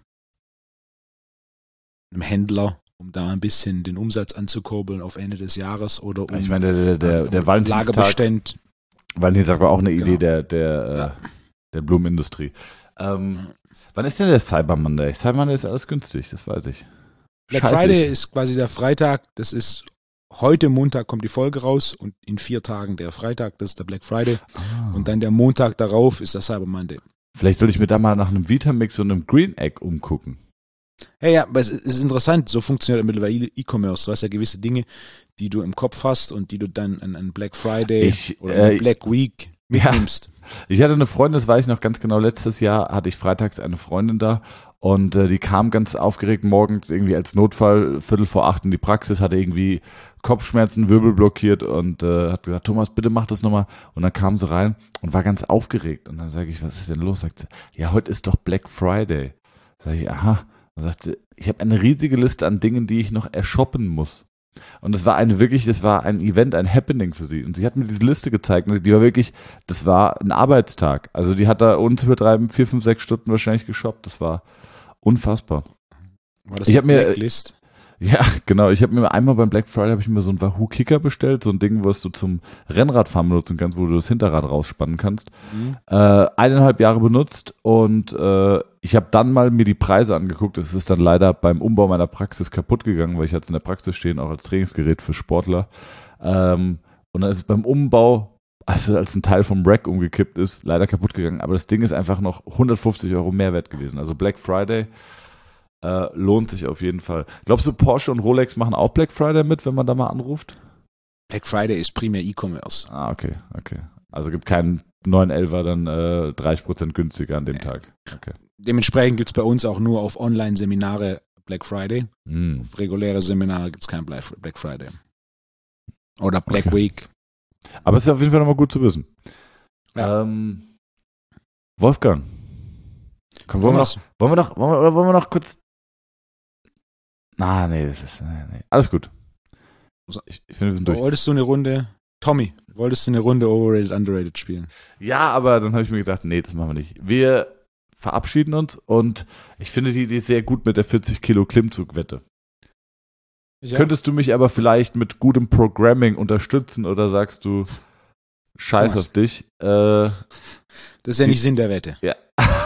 Händler, um da ein bisschen den Umsatz anzukurbeln auf Ende des Jahres oder um Ich meine, der Valentinstag, Lagerbestand. Valentinstag war auch eine Idee Genau. der Blumenindustrie. Wann ist denn der Cyber Monday? Cyber Monday ist alles günstig, das weiß ich. Black Scheiße, Friday ist quasi der Freitag. Das ist heute Montag kommt die Folge raus und in 4 Tagen der Freitag, das ist der Black Friday. Und dann der Montag darauf ist der Cyber Monday. Vielleicht sollte ich mir da mal nach einem Vitamix und einem Green Egg umgucken. Hey, ja, aber es ist interessant, so funktioniert mittlerweile E-Commerce. Du hast ja gewisse Dinge, die du im Kopf hast und die du dann an Black Friday oder Black Week mitnimmst. Ich hatte eine Freundin, das weiß ich noch ganz genau, letztes Jahr hatte ich freitags eine Freundin da und die kam ganz aufgeregt morgens irgendwie als Notfall 7:45 in die Praxis, hatte irgendwie Kopfschmerzen, Wirbel blockiert und hat gesagt, Thomas, bitte mach das nochmal. Und dann kam sie rein und war ganz aufgeregt. Und dann sage ich, was ist denn los? Sagt sie, ja, heute ist doch Black Friday. Sage ich, aha. Dann sagt sie, ich habe eine riesige Liste an Dingen, die ich noch ershoppen muss. Und es war ein Event, ein Happening für sie. Und sie hat mir diese Liste gezeigt. Und die war wirklich, das war ein Arbeitstag. Also die hat da uns übertreiben 4, 5, 6 Stunden wahrscheinlich geshoppt. Das war unfassbar. War das eine Blacklist? Ja, genau. Ich habe mir einmal beim Black Friday habe ich mir so ein Wahoo Kicker bestellt, so ein Ding, was du zum Rennradfahren benutzen kannst, wo du das Hinterrad rausspannen kannst. 1,5 Jahre benutzt und ich habe dann mal mir die Preise angeguckt. Es ist dann leider beim Umbau meiner Praxis kaputt gegangen, weil ich hatte es in der Praxis stehen, auch als Trainingsgerät für Sportler. Und dann ist es beim Umbau, also als ein Teil vom Rack umgekippt ist, leider kaputt gegangen. Aber das Ding ist einfach noch 150 € mehr wert gewesen. Also Black Friday lohnt sich auf jeden Fall. Glaubst du, Porsche und Rolex machen auch Black Friday mit, wenn man da mal anruft? Black Friday ist primär E-Commerce. Ah, okay. Also gibt keinen 911er dann 30% günstiger an dem Tag. Okay. Dementsprechend gibt es bei uns auch nur auf Online-Seminare Black Friday. Auf reguläre Seminare gibt es kein Black Friday. Oder Black Week. Aber es ist auf jeden Fall nochmal gut zu wissen. Ja. Wolfgang. Komm, wollen wir noch kurz. Nee. Alles gut. Ich finde, wir sind durch. Wolltest du eine Runde Overrated, Underrated spielen? Ja, aber dann habe ich mir gedacht, nee, das machen wir nicht. Wir verabschieden uns und ich finde die Idee sehr gut mit der 40 Kilo Klimmzugwette. Ja. Könntest du mich aber vielleicht mit gutem Programming unterstützen oder sagst du, scheiß auf dich? Das ist ja nicht Sinn der Wette. Ja.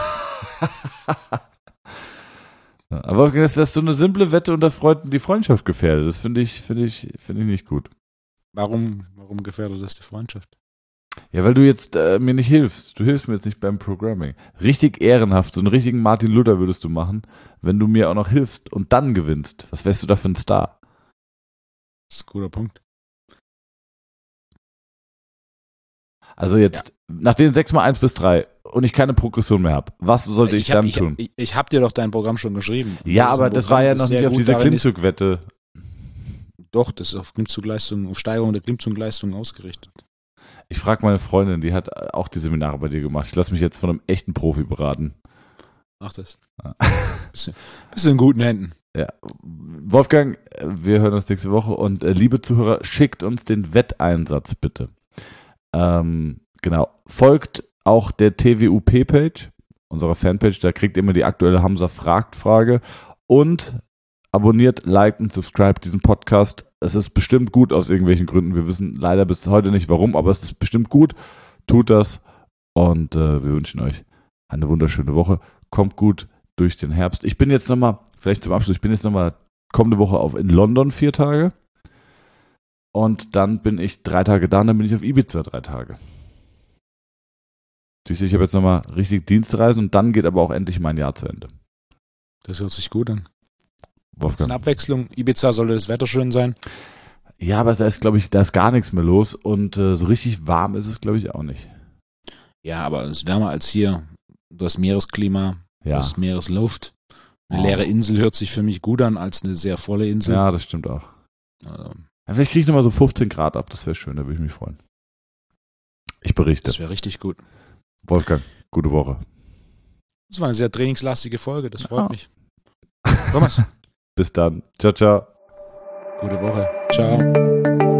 Aber das ist so eine simple Wette unter Freunden, die Freundschaft gefährdet. Das finde ich nicht gut. Warum gefährdet das die Freundschaft? Ja, weil du jetzt mir nicht hilfst. Du hilfst mir jetzt nicht beim Programming. Richtig ehrenhaft, so einen richtigen Martin Luther würdest du machen, wenn du mir auch noch hilfst und dann gewinnst. Was wärst du da für ein Star? Das ist ein guter Punkt. Also jetzt, nach den 6x1 bis 3 und ich keine Progression mehr habe, was sollte ich dann tun? Ich habe dir doch dein Programm schon geschrieben. Ja, aber das war ja noch nicht auf diese Klimmzugwette. Doch, das ist auf Klimmzugleistung, auf Steigerung der Klimmzugleistung ausgerichtet. Ich frage meine Freundin, die hat auch die Seminare bei dir gemacht. Ich lasse mich jetzt von einem echten Profi beraten. Ach das. Ja. Bist du in guten Händen. Ja. Wolfgang, wir hören uns nächste Woche und liebe Zuhörer, schickt uns den Wetteinsatz bitte. Genau. Folgt auch der TWUP-Page, unserer Fanpage, da kriegt ihr immer die aktuelle Hamza fragt-Frage und abonniert, liked und subscribt diesen Podcast. Es ist bestimmt gut aus irgendwelchen Gründen. Wir wissen leider bis heute nicht warum, aber es ist bestimmt gut. Tut das und wir wünschen euch eine wunderschöne Woche. Kommt gut durch den Herbst. Ich bin jetzt nochmal, vielleicht zum Abschluss, kommende Woche in London 4 Tage und dann bin ich 3 Tage da und dann bin ich auf Ibiza 3 Tage. Siehst du, ich habe jetzt nochmal richtig Dienstreisen und dann geht aber auch endlich mein Jahr zu Ende. Das hört sich gut an. Das ist Wolfgang. eine Abwechslung. Ibiza sollte das Wetter schön sein. Ja, aber da ist, glaube ich, da ist gar nichts mehr los und so richtig warm ist es, glaube ich, auch nicht. Ja, aber es ist wärmer als hier. Das Meeresklima, Ja. das Meeresluft. Eine Oh. leere Insel hört sich für mich gut an als eine sehr volle Insel. Ja, das stimmt auch. Also, Ja, vielleicht kriege ich nochmal so 15 Grad ab, das wäre schön, da würde ich mich freuen. Ich berichte. das wäre richtig gut. Wolfgang, gute Woche. Das war eine sehr trainingslastige Folge, das freut Ja. mich. Thomas, Bis dann. Ciao, ciao. gute Woche. Ciao.